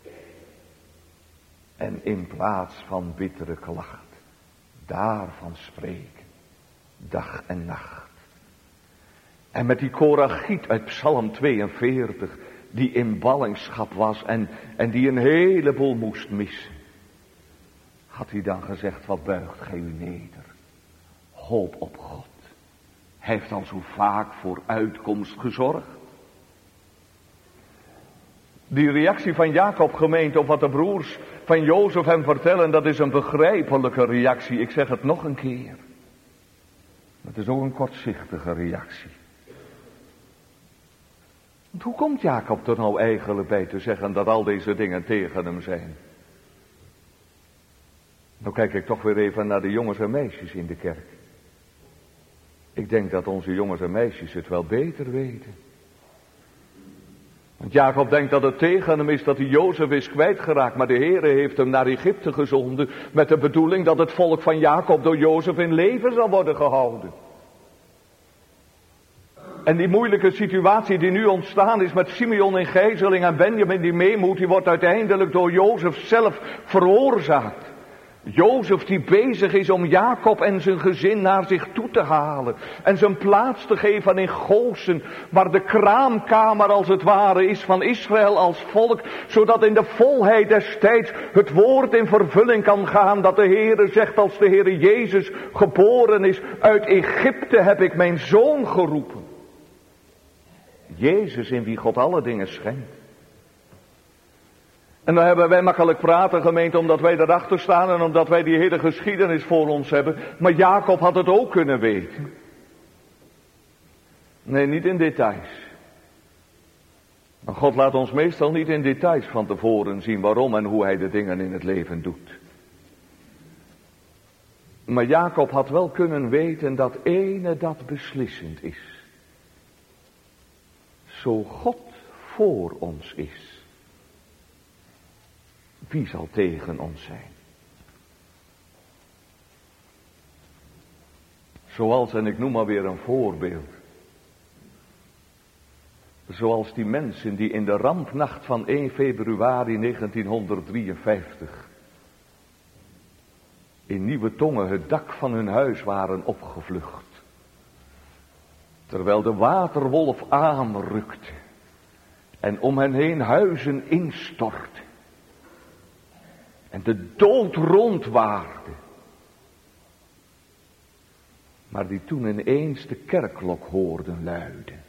En in plaats van bittere klacht, daarvan spreken, dag en nacht. En met die Korachiet uit Psalm tweeënveertig, die in ballingschap was en, en die een heleboel moest missen. Had hij dan gezegd, wat buigt gij u neder? Hoop op God. Hij heeft al zo vaak voor uitkomst gezorgd. Die reactie van Jacob, gemeente, op wat de broers van Jozef hem vertellen, dat is een begrijpelijke reactie. Ik zeg het nog een keer. Het is ook een kortzichtige reactie. Want hoe komt Jacob er nou eigenlijk bij te zeggen dat al deze dingen tegen hem zijn? Nou kijk ik toch weer even naar de jongens en meisjes in de kerk. Ik denk dat onze jongens en meisjes het wel beter weten. Want Jacob denkt dat het tegen hem is dat hij Jozef is kwijtgeraakt. Maar de Heere heeft hem naar Egypte gezonden met de bedoeling dat het volk van Jacob door Jozef in leven zal worden gehouden. En die moeilijke situatie die nu ontstaan is met Simeon in gijzeling en Benjamin die mee moet, die wordt uiteindelijk door Jozef zelf veroorzaakt. Jozef die bezig is om Jacob en zijn gezin naar zich toe te halen. En zijn plaats te geven in Gosen, waar de kraamkamer als het ware is van Israël als volk. Zodat in de volheid des tijds het woord in vervulling kan gaan dat de Heere zegt als de Heere Jezus geboren is. Uit Egypte heb ik mijn zoon geroepen. Jezus in wie God alle dingen schenkt. En dan hebben wij makkelijk praten, gemeente, omdat wij erachter staan en omdat wij die hele geschiedenis voor ons hebben. Maar Jacob had het ook kunnen weten. Nee, niet in details. Maar God laat ons meestal niet in details van tevoren zien waarom en hoe hij de dingen in het leven doet. Maar Jacob had wel kunnen weten dat ene dat beslissend is. Zo God voor ons is. Wie zal tegen ons zijn? Zoals, en ik noem maar weer een voorbeeld. Zoals die mensen die in de rampnacht van één februari negentienhonderddrieënvijftig in Nieuwe Tongen het dak van hun huis waren opgevlucht. Terwijl de waterwolf aanrukte en om hen heen huizen instortte. En de dood rondwaarde. Maar die toen ineens de kerkklok hoorden luiden.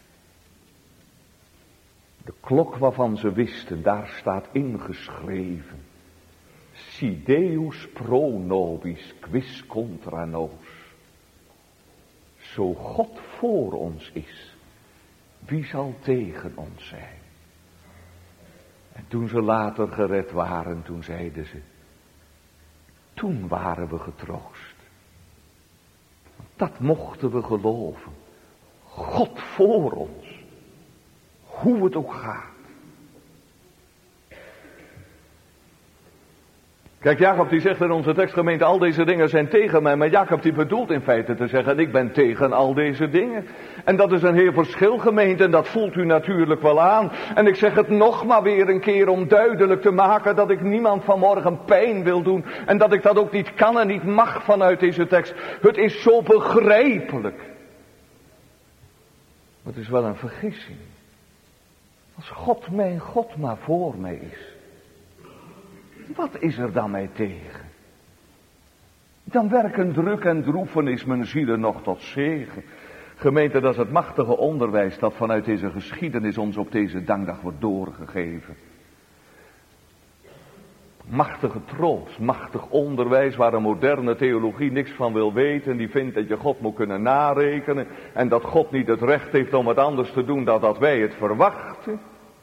De klok waarvan ze wisten, daar staat ingeschreven. Si Deus pro nobis quis contra nos. Zo God voor ons is, wie zal tegen ons zijn? En toen ze later gered waren, toen zeiden ze, toen waren we getroost. Dat mochten we geloven. God voor ons. Hoe het ook gaat. Kijk, Jacob die zegt in onze tekstgemeente, al deze dingen zijn tegen mij. Maar Jacob die bedoelt in feite te zeggen, ik ben tegen al deze dingen. En dat is een heel verschil, gemeente, en dat voelt u natuurlijk wel aan. En ik zeg het nog maar weer een keer om duidelijk te maken dat ik niemand vanmorgen pijn wil doen. En dat ik dat ook niet kan en niet mag vanuit deze tekst. Het is zo begrijpelijk. Het is wel een vergissing. Als God mijn God maar voor mij is. Wat is er dan mij tegen? Dan werken druk en droefenis mijn zielen nog tot zegen. Gemeente, dat is het machtige onderwijs dat vanuit deze geschiedenis ons op deze dankdag wordt doorgegeven. Machtige troost, machtig onderwijs waar een moderne theologie niks van wil weten. Die vindt dat je God moet kunnen narekenen. En dat God niet het recht heeft om het anders te doen dan dat wij het verwachten.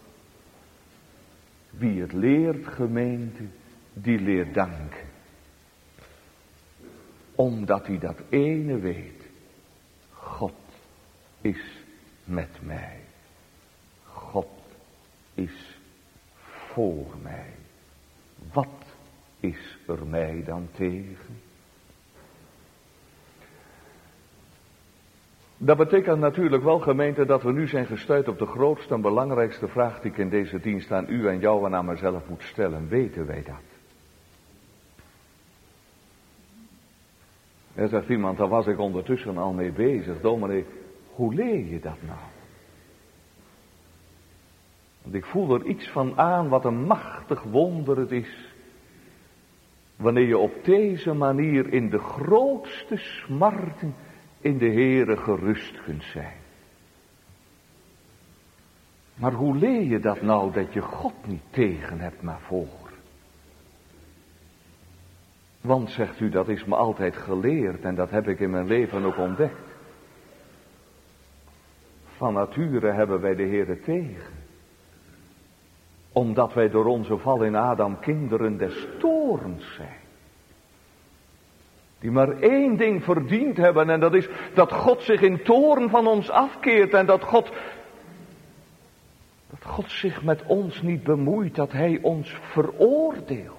Wie het leert, gemeente, die leert danken. Omdat hij dat ene weet. God is met mij. God is voor mij. Wat is er mij dan tegen? Dat betekent natuurlijk wel, gemeente, dat we nu zijn gestuurd op de grootste en belangrijkste vraag die ik in deze dienst aan u en jou en aan mezelf moet stellen. Weten wij dat? Er zegt iemand, daar was ik ondertussen al mee bezig. Dominee, hoe leer je dat nou? Want ik voel er iets van aan wat een machtig wonder het is. Wanneer je op deze manier in de grootste smarten in de Heere gerust kunt zijn. Maar hoe leer je dat nou, dat je God niet tegen hebt, maar voor? Want, zegt u, dat is me altijd geleerd en dat heb ik in mijn leven ook ontdekt. Van nature hebben wij de Heere tegen. Omdat wij door onze val in Adam kinderen des toorns zijn. Die maar één ding verdiend hebben en dat is dat God zich in toorn van ons afkeert en dat God, dat God zich met ons niet bemoeit, dat Hij ons veroordeelt.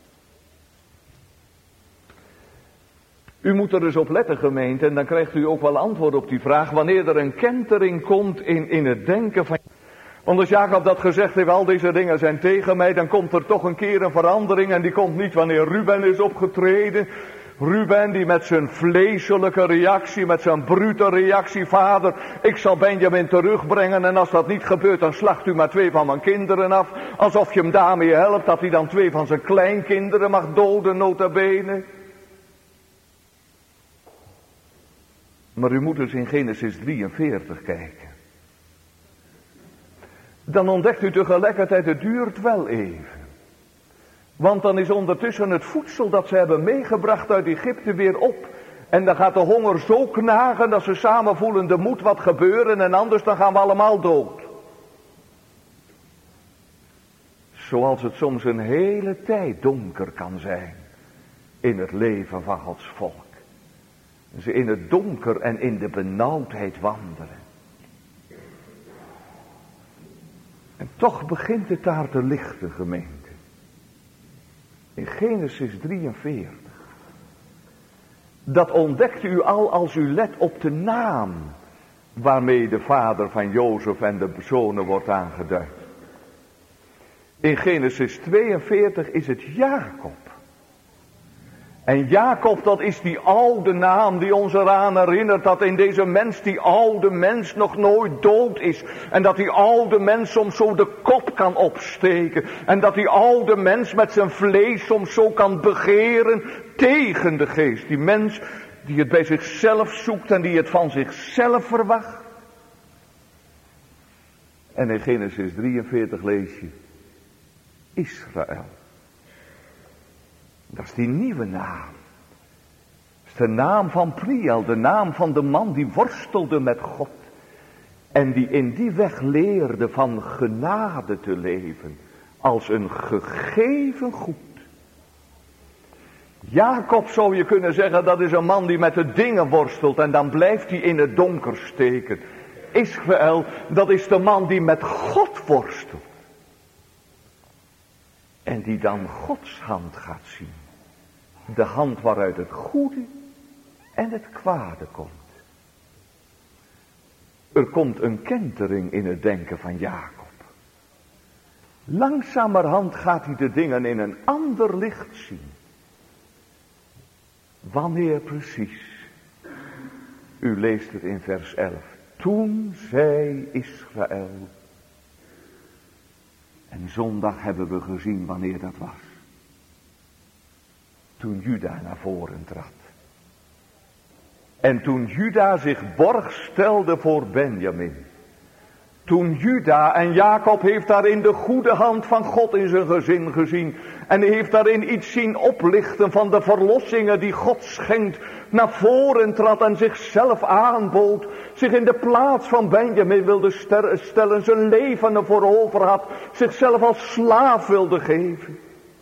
U moet er eens op letten, gemeente, en dan krijgt u ook wel antwoord op die vraag, wanneer er een kentering komt in, in het denken van... Want als Jacob dat gezegd heeft, al deze dingen zijn tegen mij, dan komt er toch een keer een verandering en die komt niet wanneer Ruben is opgetreden. Ruben die met zijn vleeselijke reactie, met zijn brute reactie, vader, ik zal Benjamin terugbrengen en als dat niet gebeurt, dan slacht u maar twee van mijn kinderen af. Alsof je hem daarmee helpt, dat hij dan twee van zijn kleinkinderen mag doden, nota bene. Maar u moet dus in Genesis drieënveertig kijken. Dan ontdekt u tegelijkertijd, het duurt wel even. Want dan is ondertussen het voedsel dat ze hebben meegebracht uit Egypte weer op. En dan gaat de honger zo knagen dat ze samen voelen, er moet wat gebeuren en anders dan gaan we allemaal dood. Zoals het soms een hele tijd donker kan zijn in het leven van Gods volk. Ze in het donker en in de benauwdheid wandelen. En toch begint het daar te lichten, gemeente. In Genesis drieënveertig. Dat ontdekt u al als u let op de naam waarmee de vader van Jozef en de zonen wordt aangeduid. In Genesis tweeënveertig is het Jacob. En Jacob, dat is die oude naam die ons eraan herinnert dat in deze mens, die oude mens nog nooit dood is. En dat die oude mens soms zo de kop kan opsteken. En dat die oude mens met zijn vlees soms zo kan begeren tegen de geest. Die mens die het bij zichzelf zoekt en die het van zichzelf verwacht. En in Genesis drieënveertig lees je Israël. Dat is die nieuwe naam. Dat is de naam van Priel, de naam van de man die worstelde met God. En die in die weg leerde van genade te leven. Als een gegeven goed. Jacob zou je kunnen zeggen, dat is een man die met de dingen worstelt. En dan blijft hij in het donker steken. Israël, dat is de man die met God worstelt. En die dan Gods hand gaat zien. De hand waaruit het goede en het kwade komt. Er komt een kentering in het denken van Jacob. Langzamerhand gaat hij de dingen in een ander licht zien. Wanneer precies? U leest het in vers elf. Toen zei Israël. En zondag hebben we gezien wanneer dat was. Toen Juda naar voren trad. En toen Juda zich borg stelde voor Benjamin. Toen Juda, en Jacob heeft daarin de goede hand van God in zijn gezin gezien. En hij heeft daarin iets zien oplichten van de verlossingen die God schenkt. Naar voren trad en zichzelf aanbood. Zich in de plaats van Benjamin wilde stellen. Zijn leven ervoor over had. Zichzelf als slaaf wilde geven.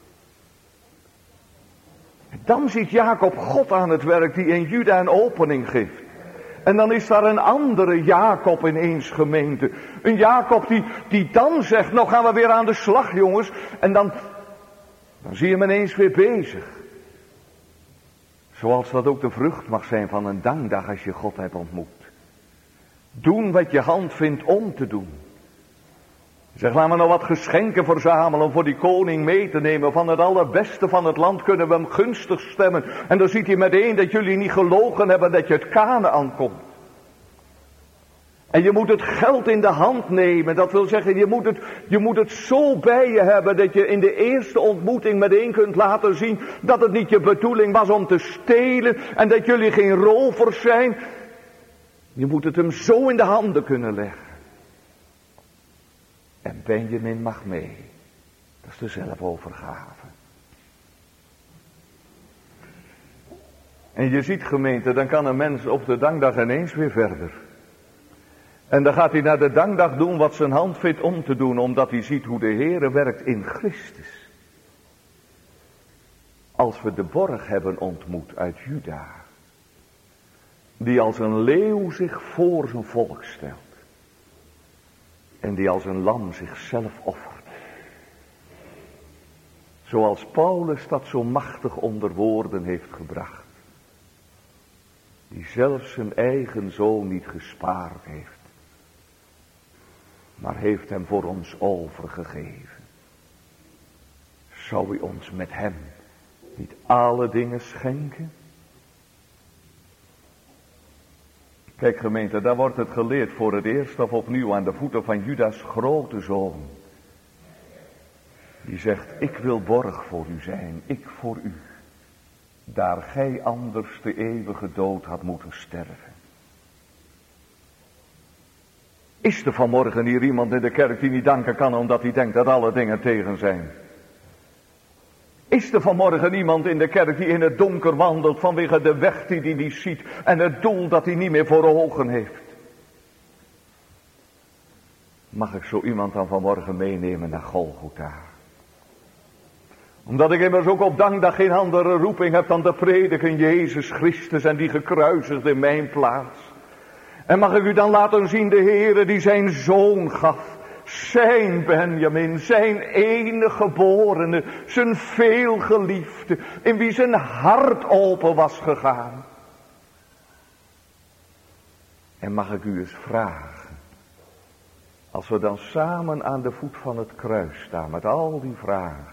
Dan ziet Jacob God aan het werk die in Juda een opening geeft. En dan is daar een andere Jacob ineens, gemeente. Een Jacob die, die dan zegt, nou gaan we weer aan de slag, jongens. En dan, dan zie je hem ineens weer bezig. Zoals dat ook de vrucht mag zijn van een dankdag als je God hebt ontmoet. Doen wat je hand vindt om te doen. Zeg, laat me nou wat geschenken verzamelen om voor die koning mee te nemen. Van het allerbeste van het land kunnen we hem gunstig stemmen. En dan ziet hij meteen dat jullie niet gelogen hebben dat je het Kanaan komt. En je moet het geld in de hand nemen. Dat wil zeggen, je moet, het, je moet het zo bij je hebben dat je in de eerste ontmoeting meteen kunt laten zien dat het niet je bedoeling was om te stelen en dat jullie geen rovers zijn. Je moet het hem zo in de handen kunnen leggen. En Benjamin mag mee. Dat is de zelfovergave. En je ziet, gemeente, dan kan een mens op de dankdag ineens weer verder. En dan gaat hij naar de dankdag doen wat zijn hand vindt om te doen, omdat hij ziet hoe de Heere werkt in Christus. Als we de borg hebben ontmoet uit Juda, die als een leeuw zich voor zijn volk stelt. En die als een lam zichzelf offert. Zoals Paulus dat zo machtig onder woorden heeft gebracht. Die zelfs zijn eigen zoon niet gespaard heeft. Maar heeft hem voor ons overgegeven. Zou hij ons met hem niet alle dingen schenken? Kijk, gemeente, daar wordt het geleerd voor het eerst of opnieuw aan de voeten van Judas grote zoon. Die zegt, ik wil borg voor u zijn, ik voor u. Daar gij anders de eeuwige dood had moeten sterven. Is er vanmorgen hier iemand in de kerk die niet danken kan omdat hij denkt dat alle dingen tegen zijn? Is er vanmorgen iemand in de kerk die in het donker wandelt vanwege de weg die hij niet ziet en het doel dat hij niet meer voor ogen heeft? Mag ik zo iemand dan vanmorgen meenemen naar Golgotha? Omdat ik immers ook op dankdag geen andere roeping heb dan te prediken Jezus Christus en die gekruisigd in mijn plaats. En mag ik u dan laten zien de Heere die zijn zoon gaf. Zijn Benjamin, zijn enige geborene, zijn veelgeliefde, in wie zijn hart open was gegaan. En mag ik u eens vragen, als we dan samen aan de voet van het kruis staan met al die vragen.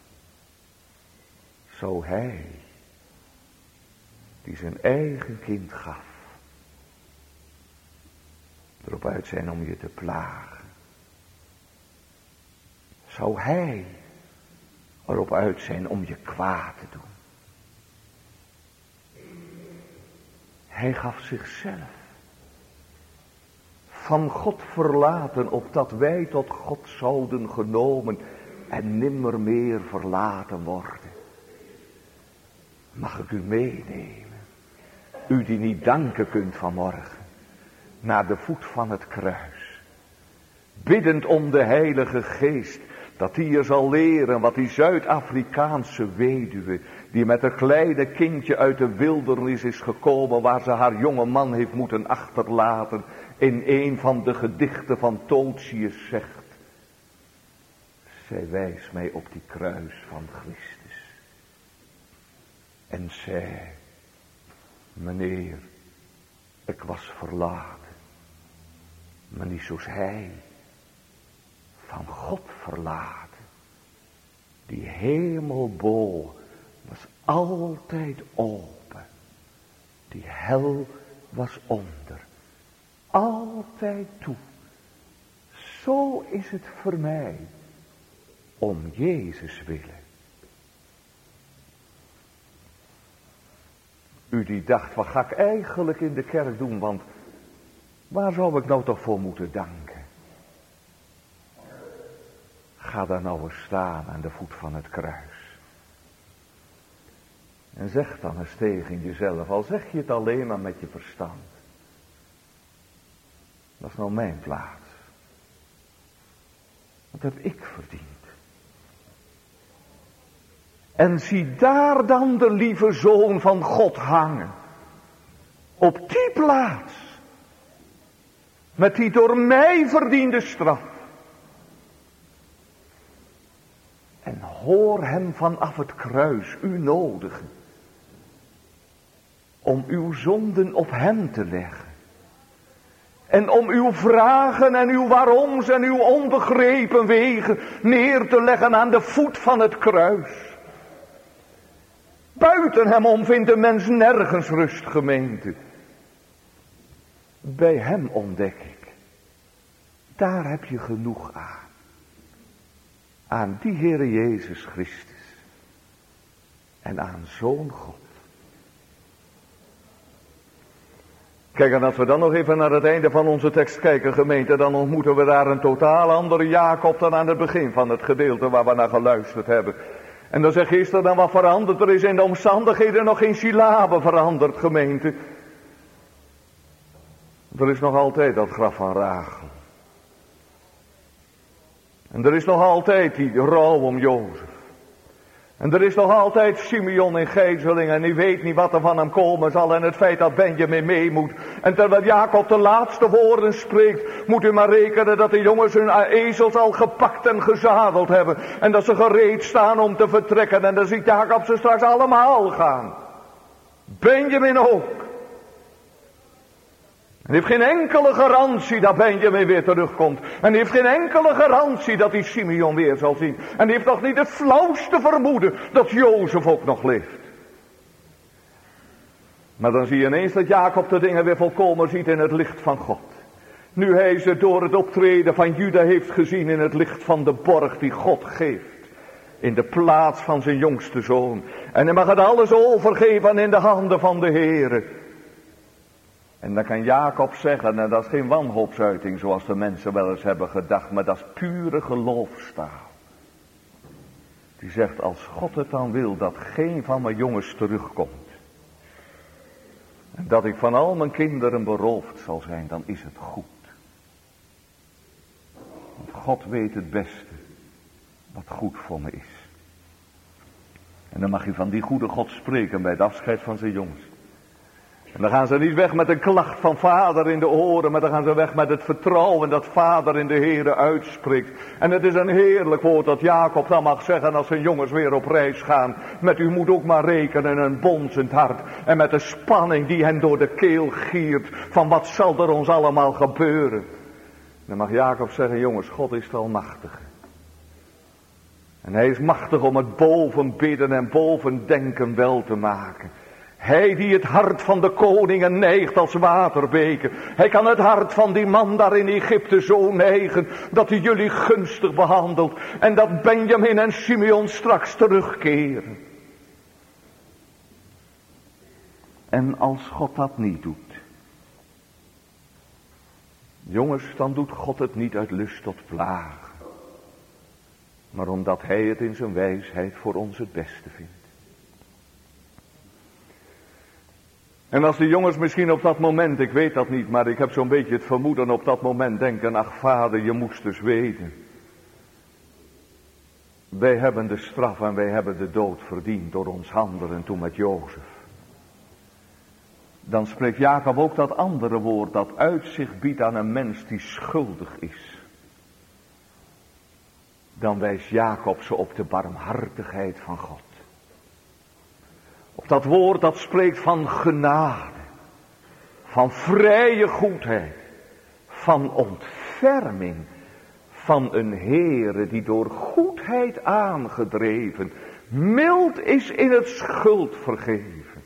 Zou hij, die zijn eigen kind gaf, erop uit zijn om je te plagen? Zou hij erop uit zijn om je kwaad te doen? Hij gaf zichzelf. Van God verlaten, opdat wij tot God zouden genomen en nimmer meer verlaten worden. Mag ik u meenemen, u die niet danken kunt vanmorgen, naar de voet van het kruis. Biddend om de Heilige Geest, dat hij je zal leren wat die Zuid-Afrikaanse weduwe, die met een kleine kindje uit de wildernis is gekomen, waar ze haar jonge man heeft moeten achterlaten, in een van de gedichten van Tolstius zegt. Zij wijst mij op die kruis van Christus. En zei, meneer, ik was verlaten, maar niet zoals hij. Van God verlaten. Die hemelbol was altijd open. Die hel was onder. Altijd toe. Zo is het voor mij. Om Jezus willen. U die dacht, wat ga ik eigenlijk in de kerk doen? Want waar zou ik nou toch voor moeten danken? Ga daar nou eens staan aan de voet van het kruis. En zeg dan eens tegen jezelf, al zeg je het alleen maar met je verstand. Dat is nou mijn plaats. Dat heb ik verdiend. En zie daar dan de lieve Zoon van God hangen. Op die plaats. Met die door mij verdiende straf. En hoor hem vanaf het kruis u nodigen. Om uw zonden op hem te leggen. En om uw vragen en uw waaroms en uw onbegrepen wegen neer te leggen aan de voet van het kruis. Buiten hem om vindt de mens nergens rust, gemeente. Bij hem ontdek ik. Daar heb je genoeg aan. Aan die Heere Jezus Christus. En aan zo'n God. Kijk, en als we dan nog even naar het einde van onze tekst kijken, gemeente, dan ontmoeten we daar een totaal andere Jacob dan aan het begin van het gedeelte waar we naar geluisterd hebben. En dan zegt Esther dan wat veranderd. Er is in de omstandigheden nog geen syllabe veranderd, gemeente. Er is nog altijd dat graf van Rachel. En er is nog altijd die rouw om Jozef. En er is nog altijd Simeon in gijzeling en die weet niet wat er van hem komen zal en het feit dat Benjamin mee moet. En terwijl Jacob de laatste woorden spreekt, moet u maar rekenen dat de jongens hun ezels al gepakt en gezadeld hebben. En dat ze gereed staan om te vertrekken en dan ziet Jacob ze straks allemaal gaan. Benjamin ook. En hij heeft geen enkele garantie dat Benjamin weer terugkomt. En hij heeft geen enkele garantie dat hij Simeon weer zal zien. En hij heeft nog niet het flauwste vermoeden dat Jozef ook nog leeft. Maar dan zie je ineens dat Jacob de dingen weer volkomen ziet in het licht van God. Nu hij ze door het optreden van Juda heeft gezien in het licht van de borg die God geeft. In de plaats van zijn jongste zoon. En hij mag het alles overgeven in de handen van de Heere. En dan kan Jacob zeggen, en dat is geen wanhoopsuiting zoals de mensen wel eens hebben gedacht, maar dat is pure geloofstaal. Die zegt, als God het dan wil dat geen van mijn jongens terugkomt. En dat ik van al mijn kinderen beroofd zal zijn, dan is het goed. Want God weet het beste wat goed voor me is. En dan mag je van die goede God spreken bij het afscheid van zijn jongens. En dan gaan ze niet weg met een klacht van vader in de oren, maar dan gaan ze weg met het vertrouwen dat vader in de Heere uitspreekt. En het is een heerlijk woord dat Jacob dan mag zeggen als zijn jongens weer op reis gaan. Met u moet ook maar rekenen een bonzend hart. En met de spanning die hen door de keel giert van wat zal er ons allemaal gebeuren. Dan mag Jacob zeggen, jongens, God is de almachtige. En hij is machtig om het boven bidden en boven denken wel te maken. Hij die het hart van de koningen neigt als waterbeken. Hij kan het hart van die man daar in Egypte zo neigen dat hij jullie gunstig behandelt. En dat Benjamin en Simeon straks terugkeren. En als God dat niet doet. Jongens, dan doet God het niet uit lust tot plagen. Maar omdat hij het in zijn wijsheid voor ons het beste vindt. En als de jongens misschien op dat moment, ik weet dat niet, maar ik heb zo'n beetje het vermoeden op dat moment denken, ach vader, je moest dus weten. Wij hebben de straf en wij hebben de dood verdiend door ons handelen toen met Jozef. Dan spreekt Jacob ook dat andere woord dat uitzicht biedt aan een mens die schuldig is. Dan wijst Jacob ze op de barmhartigheid van God. Op dat woord dat spreekt van genade, van vrije goedheid, van ontferming, van een Heere die door goedheid aangedreven, mild is in het schuld vergeven.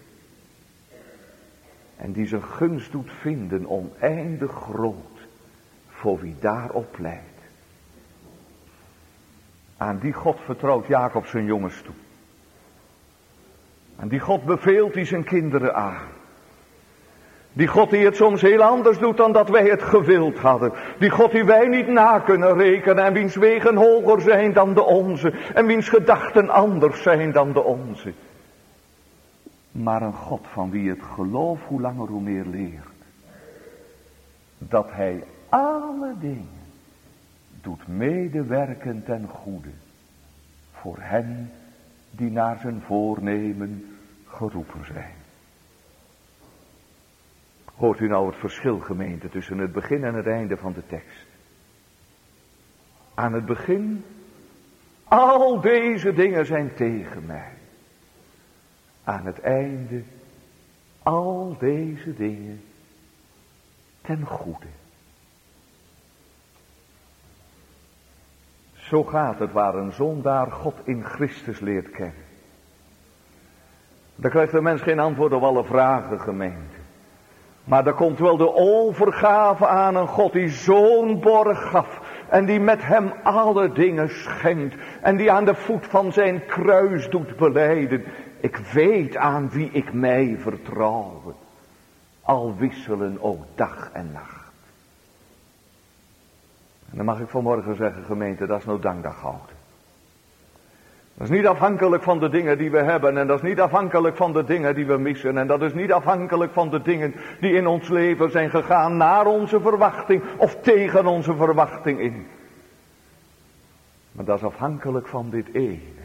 En die zijn gunst doet vinden oneindig groot voor wie daarop pleit. Aan die God vertrouwt Jacob zijn jongens toe. En die God beveelt hij zijn kinderen aan. Die God die het soms heel anders doet dan dat wij het gewild hadden. Die God die wij niet na kunnen rekenen en wiens wegen hoger zijn dan de onze. En wiens gedachten anders zijn dan de onze. Maar een God van wie het geloof hoe langer hoe meer leert. Dat hij alle dingen doet medewerken ten goede. Voor hen die naar zijn voornemen geroepen zijn. Hoort u nou het verschil, gemeente, tussen het begin en het einde van de tekst? Aan het begin, al deze dingen zijn tegen mij. Aan het einde, al deze dingen ten goede. Zo gaat het waar een zondaar God in Christus leert kennen. Dan krijgt de mens geen antwoord op alle vragen, gemeente. Maar er komt wel de overgave aan een God die zo'n borg gaf. En die met hem alle dingen schenkt. En die aan de voet van zijn kruis doet belijden. Ik weet aan wie ik mij vertrouw. Al wisselen ook dag en nacht. En dan mag ik vanmorgen zeggen, gemeente, dat is nou dankdag houden. Dat is niet afhankelijk van de dingen die we hebben. En dat is niet afhankelijk van de dingen die we missen. En dat is niet afhankelijk van de dingen die in ons leven zijn gegaan naar onze verwachting of tegen onze verwachting in. Maar dat is afhankelijk van dit ene.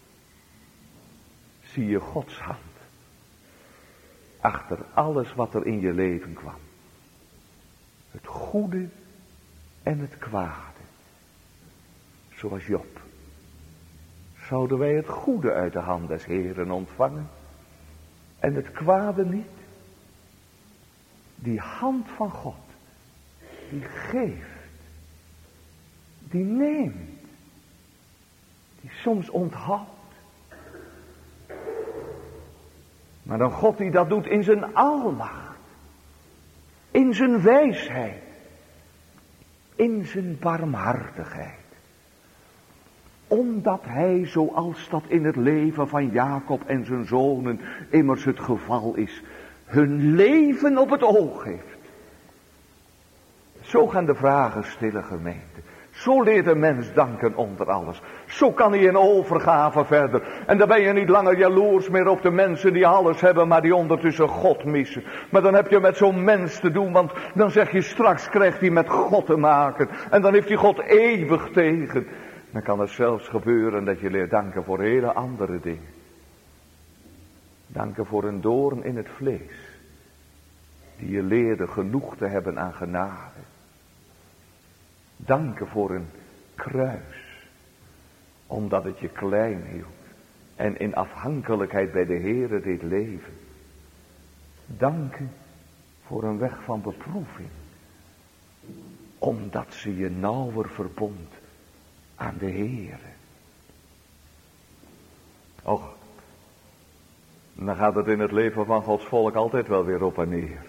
Zie je Gods hand achter alles wat er in je leven kwam. Het goede en het kwade. Zoals Job. Zouden wij het goede uit de hand des Heeren ontvangen en het kwade niet? Die hand van God, die geeft, die neemt, die soms onthoudt. Maar dan God die dat doet in zijn almacht, in zijn wijsheid, in zijn barmhartigheid. Omdat hij, zoals dat in het leven van Jacob en zijn zonen immers het geval is, hun leven op het oog heeft. Zo gaan de vragen stille, gemeente. Zo leert een mens danken onder alles. Zo kan hij in overgave verder. En dan ben je niet langer jaloers meer op de mensen die alles hebben, maar die ondertussen God missen. Maar dan heb je met zo'n mens te doen, want dan zeg je straks krijgt hij met God te maken. En dan heeft hij God eeuwig tegen. Dan kan het zelfs gebeuren dat je leert danken voor hele andere dingen. Danken voor een doorn in het vlees. Die je leerde genoeg te hebben aan genade. Danken voor een kruis. Omdat het je klein hield. En in afhankelijkheid bij de Heere deed leven. Danken voor een weg van beproeving. Omdat ze je nauwer verbond aan de Heere. Och, dan gaat het in het leven van Gods volk altijd wel weer op en neer.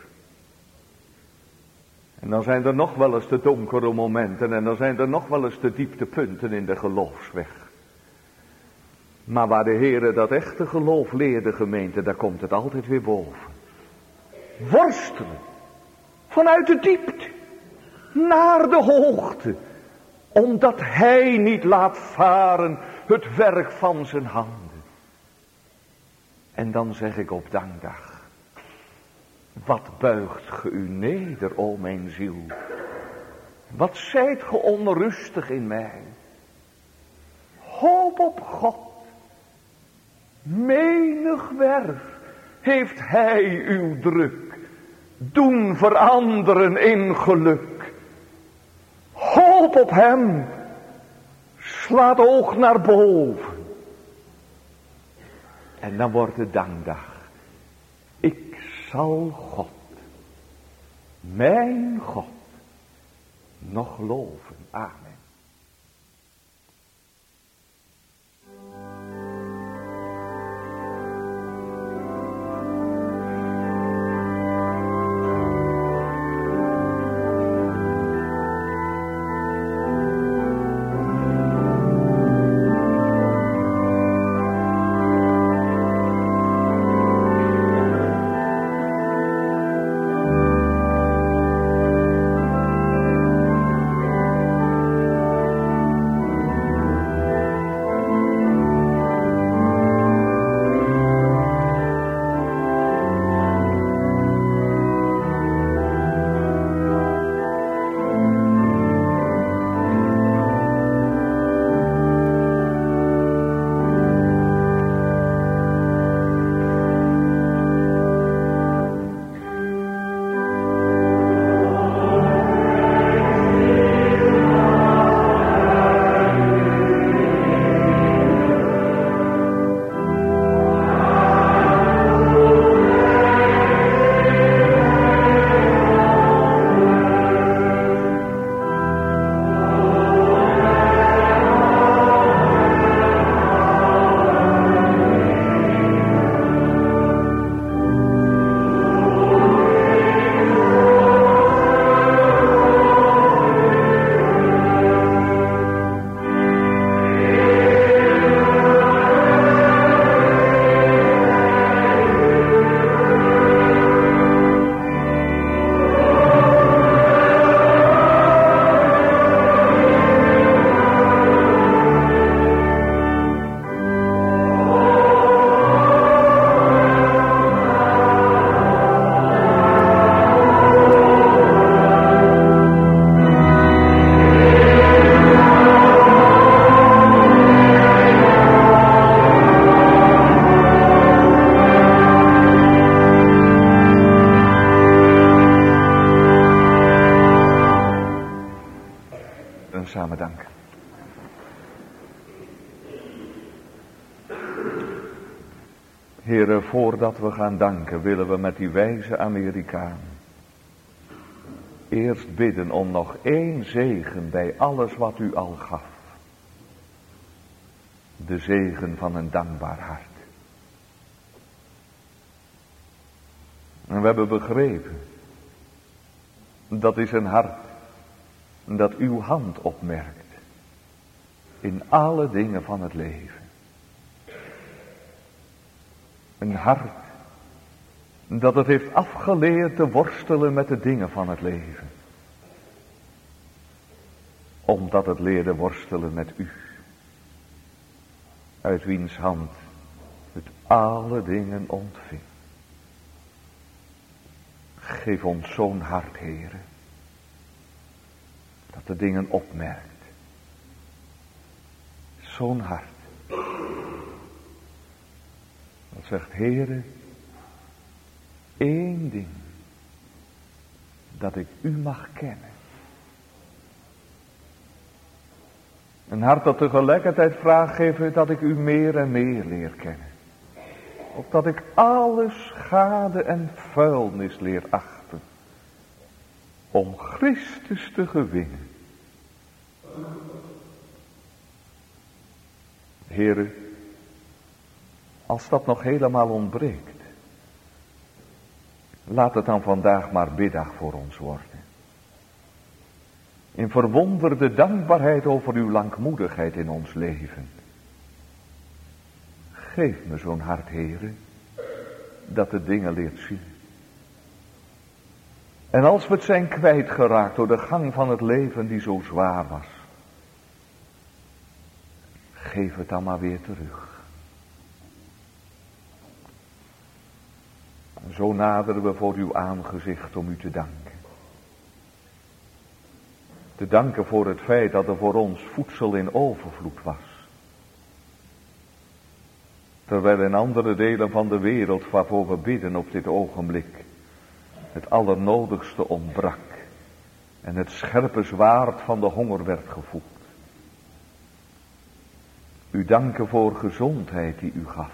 En dan zijn er nog wel eens de donkere momenten en dan zijn er nog wel eens de dieptepunten in de geloofsweg. Maar waar de Heere dat echte geloof leerde, gemeente, daar komt het altijd weer boven. Worstelen, vanuit de diepte, naar de hoogte. Omdat hij niet laat varen het werk van zijn handen. En dan zeg ik op dankdag. Wat buigt ge u neder, o mijn ziel. Wat zijt ge onrustig in mij. Hoop op God. Menig werf heeft hij uw druk. Doen veranderen in geluk. Hoop op hem. Slaat oog naar boven. En dan wordt het dankdag. Ik zal God, mijn God, nog loven. Amen. voordat we gaan danken, willen we met die wijze Amerikaan eerst bidden om nog één zegen bij alles wat u al gaf. De zegen van een dankbaar hart. En we hebben begrepen, dat is een hart dat uw hand opmerkt in alle dingen van het leven. Een hart dat het heeft afgeleerd te worstelen met de dingen van het leven. Omdat het leerde worstelen met u. Uit wiens hand het alle dingen ontving. Geef ons zo'n hart, Heere, dat de dingen opmerkt. Zo'n hart. Dat zegt, Heere, één ding, dat ik u mag kennen. Een hart dat tegelijkertijd vraagt geeft dat ik u meer en meer leer kennen. Opdat ik alle schade en vuilnis leer achten. Om Christus te gewinnen. Heere, als dat nog helemaal ontbreekt. Laat het dan vandaag maar biddag voor ons worden. In verwonderde dankbaarheid over uw langmoedigheid in ons leven. Geef me zo'n hart, Heere, dat de dingen leert zien. En als we het zijn kwijtgeraakt door de gang van het leven die zo zwaar was. Geef het dan maar weer terug. En zo naderen we voor uw aangezicht om u te danken. Te danken voor het feit dat er voor ons voedsel in overvloed was. Terwijl in andere delen van de wereld waarvoor we bidden op dit ogenblik het allernodigste ontbrak. En het scherpe zwaard van de honger werd gevoeld. U danken voor gezondheid die u gaf.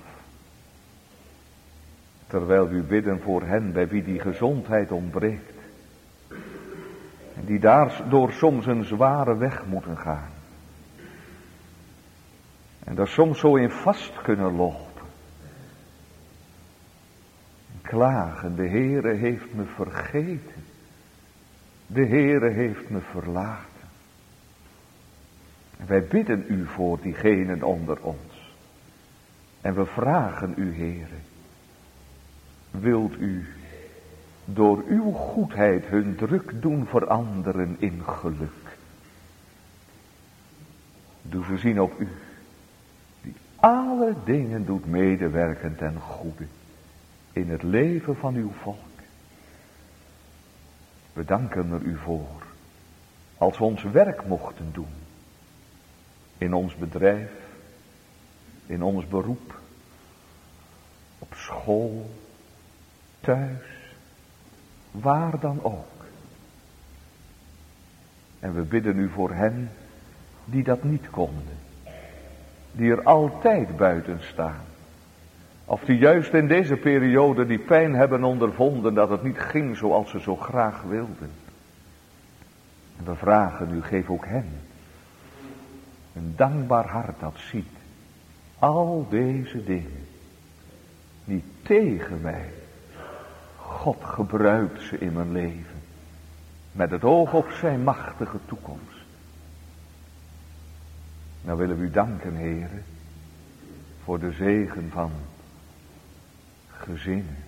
Terwijl we bidden voor hen bij wie die gezondheid ontbreekt. En die daardoor soms een zware weg moeten gaan. En daar soms zo in vast kunnen lopen. En klagen, de Heere heeft me vergeten. De Heere heeft me verlaten. En wij bidden u voor diegenen onder ons. En we vragen u, Heere. Wilt u door uw goedheid hun druk doen veranderen in geluk. Doe ze zien op u, die alle dingen doet medewerken ten goede in het leven van uw volk. We danken er u voor, als we ons werk mochten doen, in ons bedrijf, in ons beroep, op school, thuis, waar dan ook. En we bidden u voor hen die dat niet konden. Die er altijd buiten staan. Of die juist in deze periode die pijn hebben ondervonden dat het niet ging zoals ze zo graag wilden. En we vragen u, geef ook hen een dankbaar hart dat ziet al deze dingen. Niet tegen mij. God gebruikt ze in mijn leven. Met het oog op zijn machtige toekomst. Nou willen we u danken, Heere. Voor de zegen van gezinnen.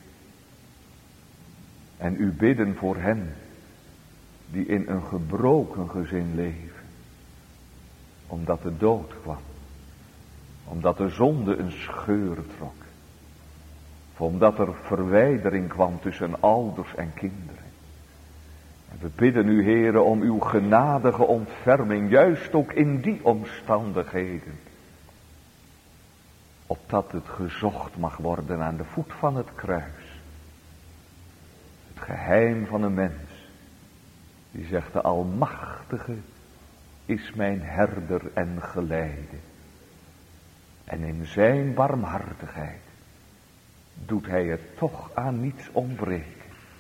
En u bidden voor hen. Die in een gebroken gezin leven. Omdat de dood kwam. Omdat de zonde een scheur trok. Omdat er verwijdering kwam tussen ouders en kinderen. En we bidden u, Heere, om uw genadige ontferming, juist ook in die omstandigheden. Opdat het gezocht mag worden aan de voet van het kruis. Het geheim van een mens, die zegt, de Almachtige is mijn herder en geleide. En in zijn barmhartigheid doet hij het toch aan niets ontbreken.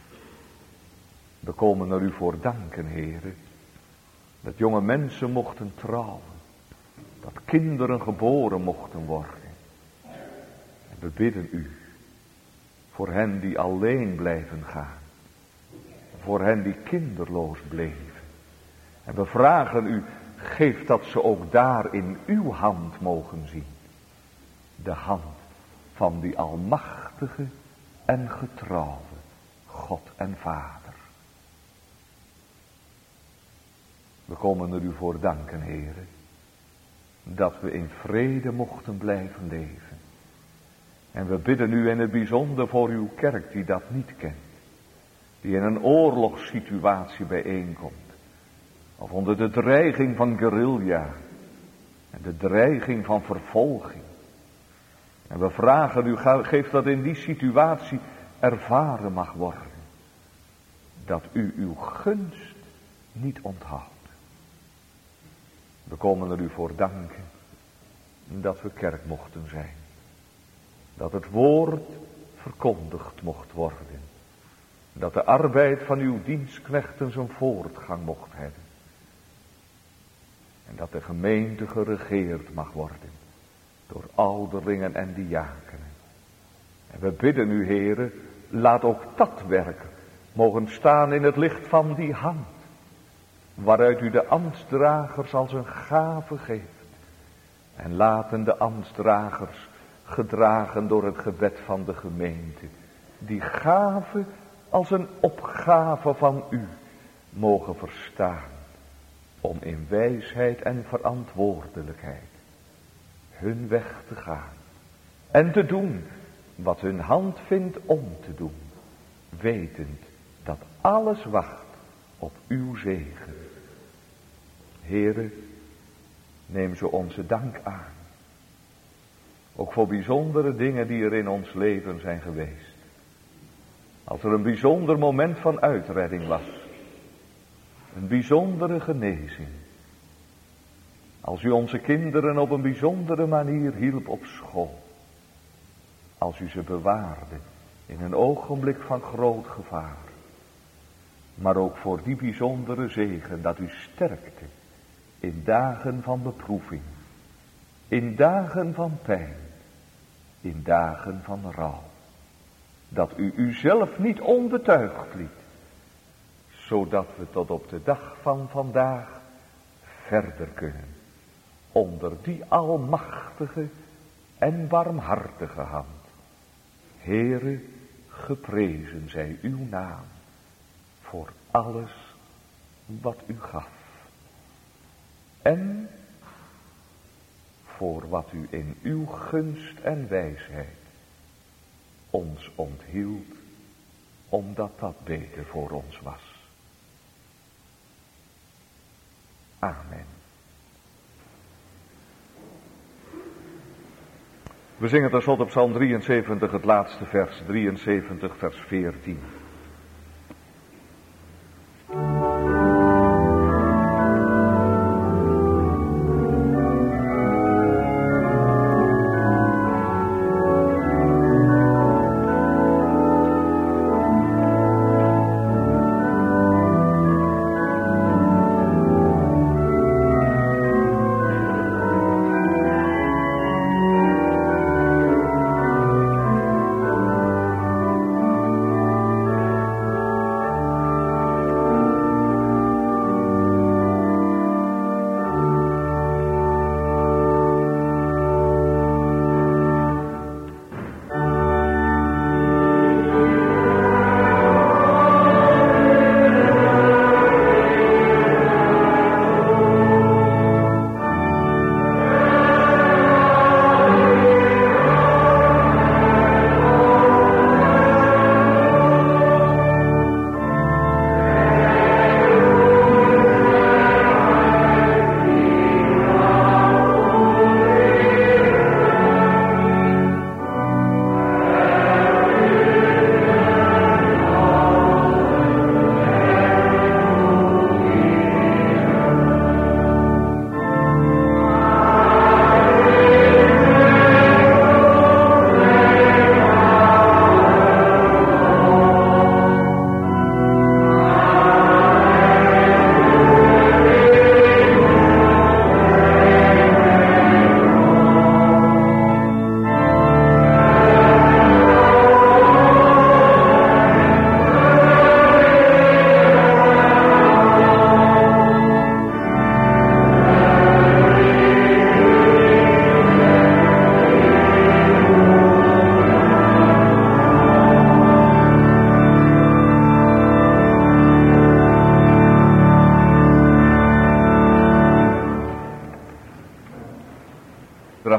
We komen er u voor danken, Heere, dat jonge mensen mochten trouwen, dat kinderen geboren mochten worden. En we bidden u voor hen die alleen blijven gaan, voor hen die kinderloos bleven. En we vragen u, geef dat ze ook daar in uw hand mogen zien. De hand van die almachtige en getrouwe God en Vader. We komen er u voor danken, Heere, dat we in vrede mochten blijven leven. En we bidden u in het bijzonder voor uw kerk die dat niet kent. Die in een oorlogssituatie bijeenkomt. Of onder de dreiging van guerrilla. En de dreiging van vervolging. En we vragen u, geef dat in die situatie ervaren mag worden. Dat u uw gunst niet onthoudt. We komen er u voor danken dat we kerk mochten zijn. Dat het woord verkondigd mocht worden. Dat de arbeid van uw dienstknechten zijn voortgang mocht hebben. En dat de gemeente geregeerd mag worden door ouderlingen en diakenen. En we bidden u, Heere, laat ook dat werk mogen staan in het licht van die hand, waaruit u de ambtsdragers als een gave geeft. En laten de ambtsdragers, gedragen door het gebed van de gemeente, die gave als een opgave van u mogen verstaan, om in wijsheid en verantwoordelijkheid hun weg te gaan en te doen wat hun hand vindt om te doen, wetend dat alles wacht op uw zegen. Heere, neem zo onze dank aan, ook voor bijzondere dingen die er in ons leven zijn geweest. Als er een bijzonder moment van uitredding was, een bijzondere genezing. Als u onze kinderen op een bijzondere manier hielp op school. Als u ze bewaarde in een ogenblik van groot gevaar. Maar ook voor die bijzondere zegen dat u sterkte in dagen van beproeving. In dagen van pijn. In dagen van rouw. Dat u uzelf niet onbetuigd liet. Zodat we tot op de dag van vandaag verder kunnen. Onder die almachtige en barmhartige hand. Heere, geprezen zij uw naam. Voor alles wat u gaf. En voor wat u in uw gunst en wijsheid ons onthield, omdat dat beter voor ons was. Amen. We zingen tenslotte op Psalm drieënzeventig, het laatste vers, drieënzeventig vers veertien.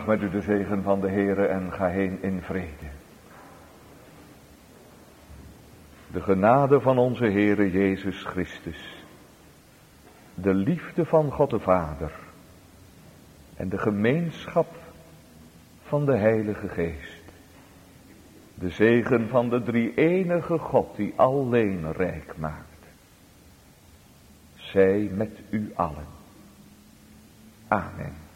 met u de zegen van de Heere en ga heen in vrede. De genade van onze Heere Jezus Christus, de liefde van God de Vader en de gemeenschap van de Heilige Geest, de zegen van de drie-enige God die alleen rijk maakt, zij met u allen. Amen.